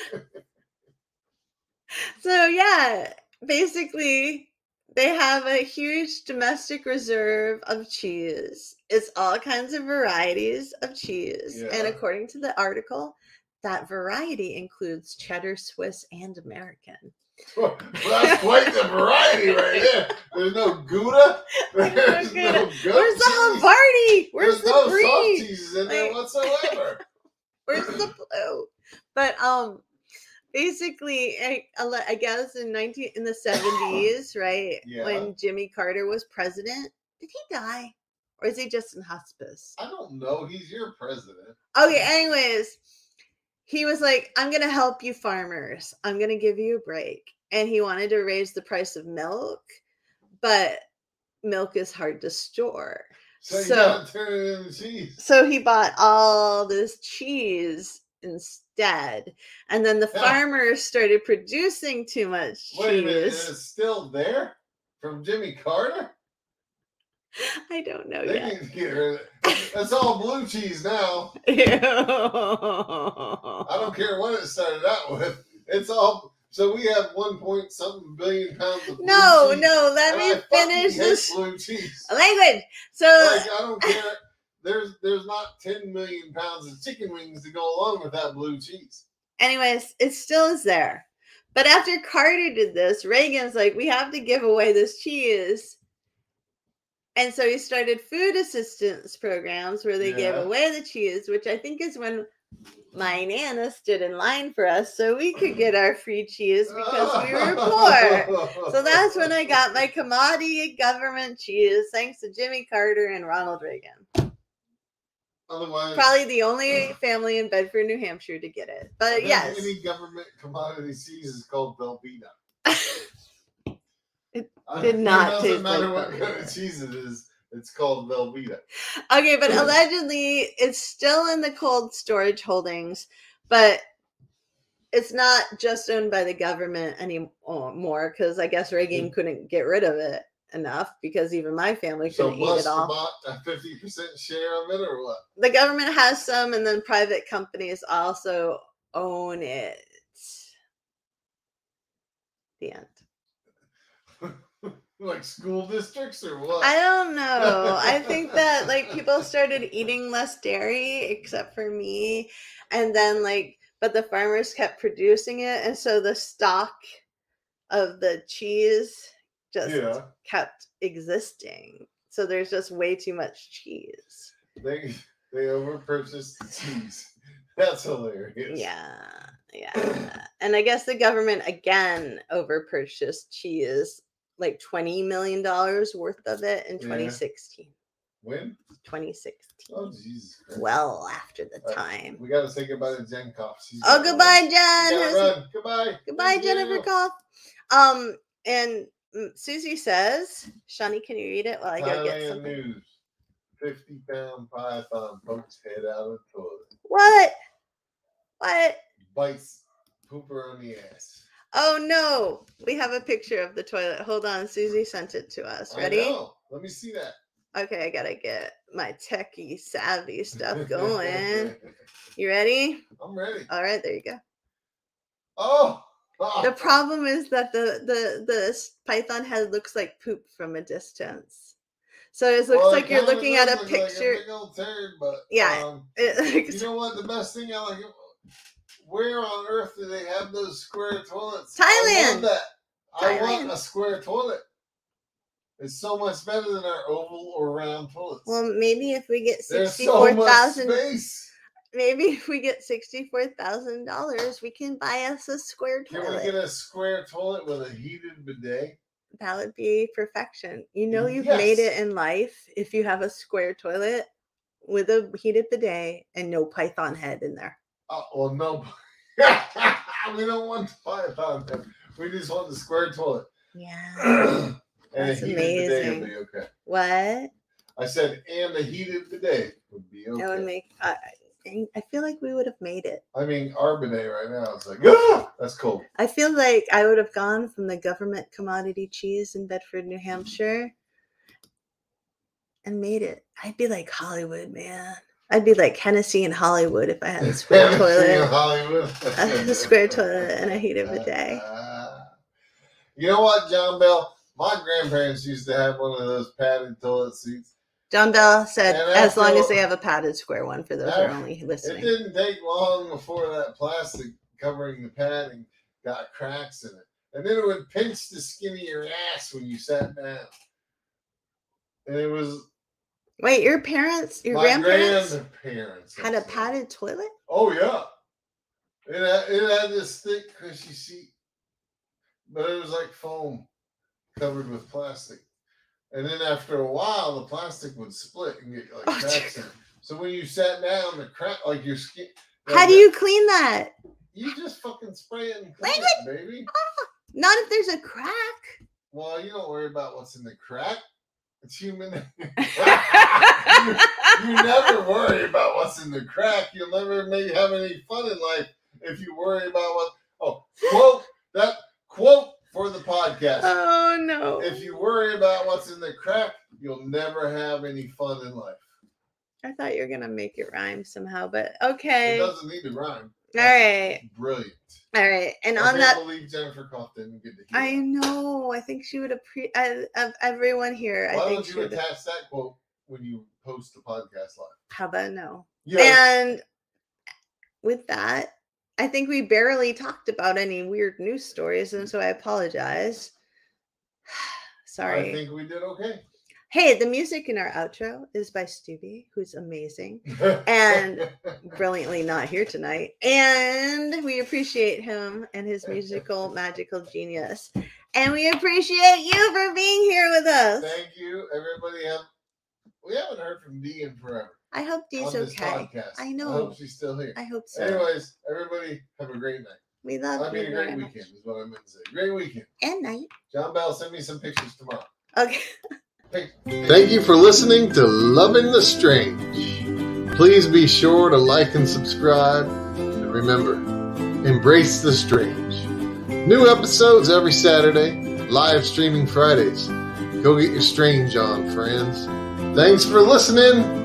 So, yeah, basically, they have a huge domestic reserve of cheese. It's all kinds of varieties of cheese. Yeah. And according to the article, that variety includes cheddar, Swiss, and American. Well, that's quite the variety right there. There's no Gouda. There's no goat Where's the Havarti? Where's the no brie? Soft cheeses in there whatsoever. Where's the blue? But basically, I guess in the 70s, right? Yeah. When Jimmy Carter was president, did he die? Or is he just in hospice? I don't know. He's your president. Okay, anyways, he was like, I'm going to help you farmers. I'm going to give you a break. And he wanted to raise the price of milk, but milk is hard to store. So you got to turn it into cheese. So he bought all this cheese instead. And then the farmers started producing too much cheese. Wait a minute, is it still there from Jimmy Carter? I don't know they yet. Need to get rid of it. That's all blue cheese now. Ew. I don't care what it started out with. It's all. So we have 1.something billion pounds of blue cheese. No, let me finish this blue cheese. language. So like, I don't care. there's not 10 million pounds of chicken wings to go along with that blue cheese. Anyways, it still is there. But after Carter did this, Reagan's like, we have to give away this cheese. And so he started food assistance programs where they gave away the cheese, which I think is when my Nana stood in line for us so we could get our free cheese because we were poor. So that's when I got my commodity government cheese, thanks to Jimmy Carter and Ronald Reagan. Otherwise, probably the only family in Bedford, New Hampshire to get it. But yes. Any government commodity cheese is called Velveeta. It did not taste like Velveeta. It doesn't matter what kind of cheese it is. It's called Velveeta. Okay, but allegedly it's still in the cold storage holdings, but it's not just owned by the government anymore because I guess Reagan couldn't get rid of it enough because even my family couldn't eat it all. So bought a 50% share of it or what? The government has some and then private companies also own it. The end. Like school districts or what? I don't know. I think that like people started eating less dairy except for me. And then but the farmers kept producing it. And so the stock of the cheese just kept existing. So there's just way too much cheese. They overpurchased the cheese. That's hilarious. Yeah. And I guess the government again overpurchased cheese. Like $20 million worth of it in 2016. When? 2016. Oh, Jesus Christ. Well, after the time. We got to say goodbye to Jen Koff. Goodbye, Jen. Run. Goodbye. Goodbye, Jennifer Koff. And Susie says, Shawnee, can you read it while I go get something? News. 50-pound python pokes head out of toilet. What? Bites pooper on the ass. Oh no, we have a picture of the toilet. Hold on, Susie sent it to us. Ready? I know. Let me see that. Okay, I gotta get my techie savvy stuff going. You ready? I'm ready. All right, there you go. Oh! The problem is that the python head looks like poop from a distance. So it looks like you're looking at a picture. Like a big old turd, but yeah. You know what? The best thing I like. Where on earth do they have those square toilets? Thailand. I want a square toilet. It's so much better than our oval or round toilets. Well, maybe if we get $64,000, maybe if we get $64,000, we can buy us a square toilet. Can we get a square toilet with a heated bidet? That would be perfection. You know you've made it in life if you have a square toilet with a heated bidet and no python head in there. Oh, well, no. We don't want the python head. We just want the square toilet. Yeah. And that's a heated amazing. bidet would be okay. What? I said, and a heated bidet would be okay. That would make. I feel like we would have made it. I mean, our bidet right now is like, that's cold. I feel like I would have gone from the government commodity cheese in Bedford, New Hampshire, and made it. I'd be like Hollywood, man. I'd be like Hennessy in Hollywood if I had a square toilet. Hollywood. A square toilet and a heated bidet. You know what, John Bell? My grandparents used to have one of those padded toilet seats. John Bell said, as long as they have a padded square one, for those who are only listening. It didn't take long before that plastic covering the padding got cracks in it. And then it would pinch the skin of your ass when you sat down. And it was... Wait, your grandparents had a padded toilet? Oh, yeah. It had this thick, cushy seat. But it was like foam covered with plastic. And then after a while, the plastic would split and get like cracks in it. So when you sat down, the crack, like your skin. How do you clean that? You just fucking spray it and clean it, baby. Oh, not if there's a crack. Well, you don't worry about what's in the crack. It's human. You never worry about what's in the crack. You'll never maybe have any fun in life if you worry about what. Oh, quote for the podcast. Oh, no. If you worry about what's in the crack, you'll never have any fun in life. I thought you were going to make it rhyme somehow, but okay. It doesn't need to rhyme. All right. Brilliant. All right. And I on that. can't believe Jennifer Koff didn't get to hear I know. I think she would have. Of everyone here, Why I think don't you attach that quote when you post the podcast live. How about no? Yes. And with that, I think we barely talked about any weird news stories, and so I apologize. Sorry. I think we did okay. Hey, the music in our outro is by Stubby, who's amazing and brilliantly not here tonight. And we appreciate him and his musical magical genius. And we appreciate you for being here with us. Thank you, everybody. We haven't heard from Dee in forever. I hope Dee's okay. I know. I hope she's still here. I hope so. Anyways, everybody have a great night. We love you. I mean, a great weekend is what I meant to say. Great weekend. And night. John Bell, send me some pictures tomorrow. Okay. Thank you for listening to Loving the Strange. Please be sure to like and subscribe. And remember, embrace the strange. New episodes every Saturday, live streaming Fridays. Go get your strange on, friends. Thanks for listening.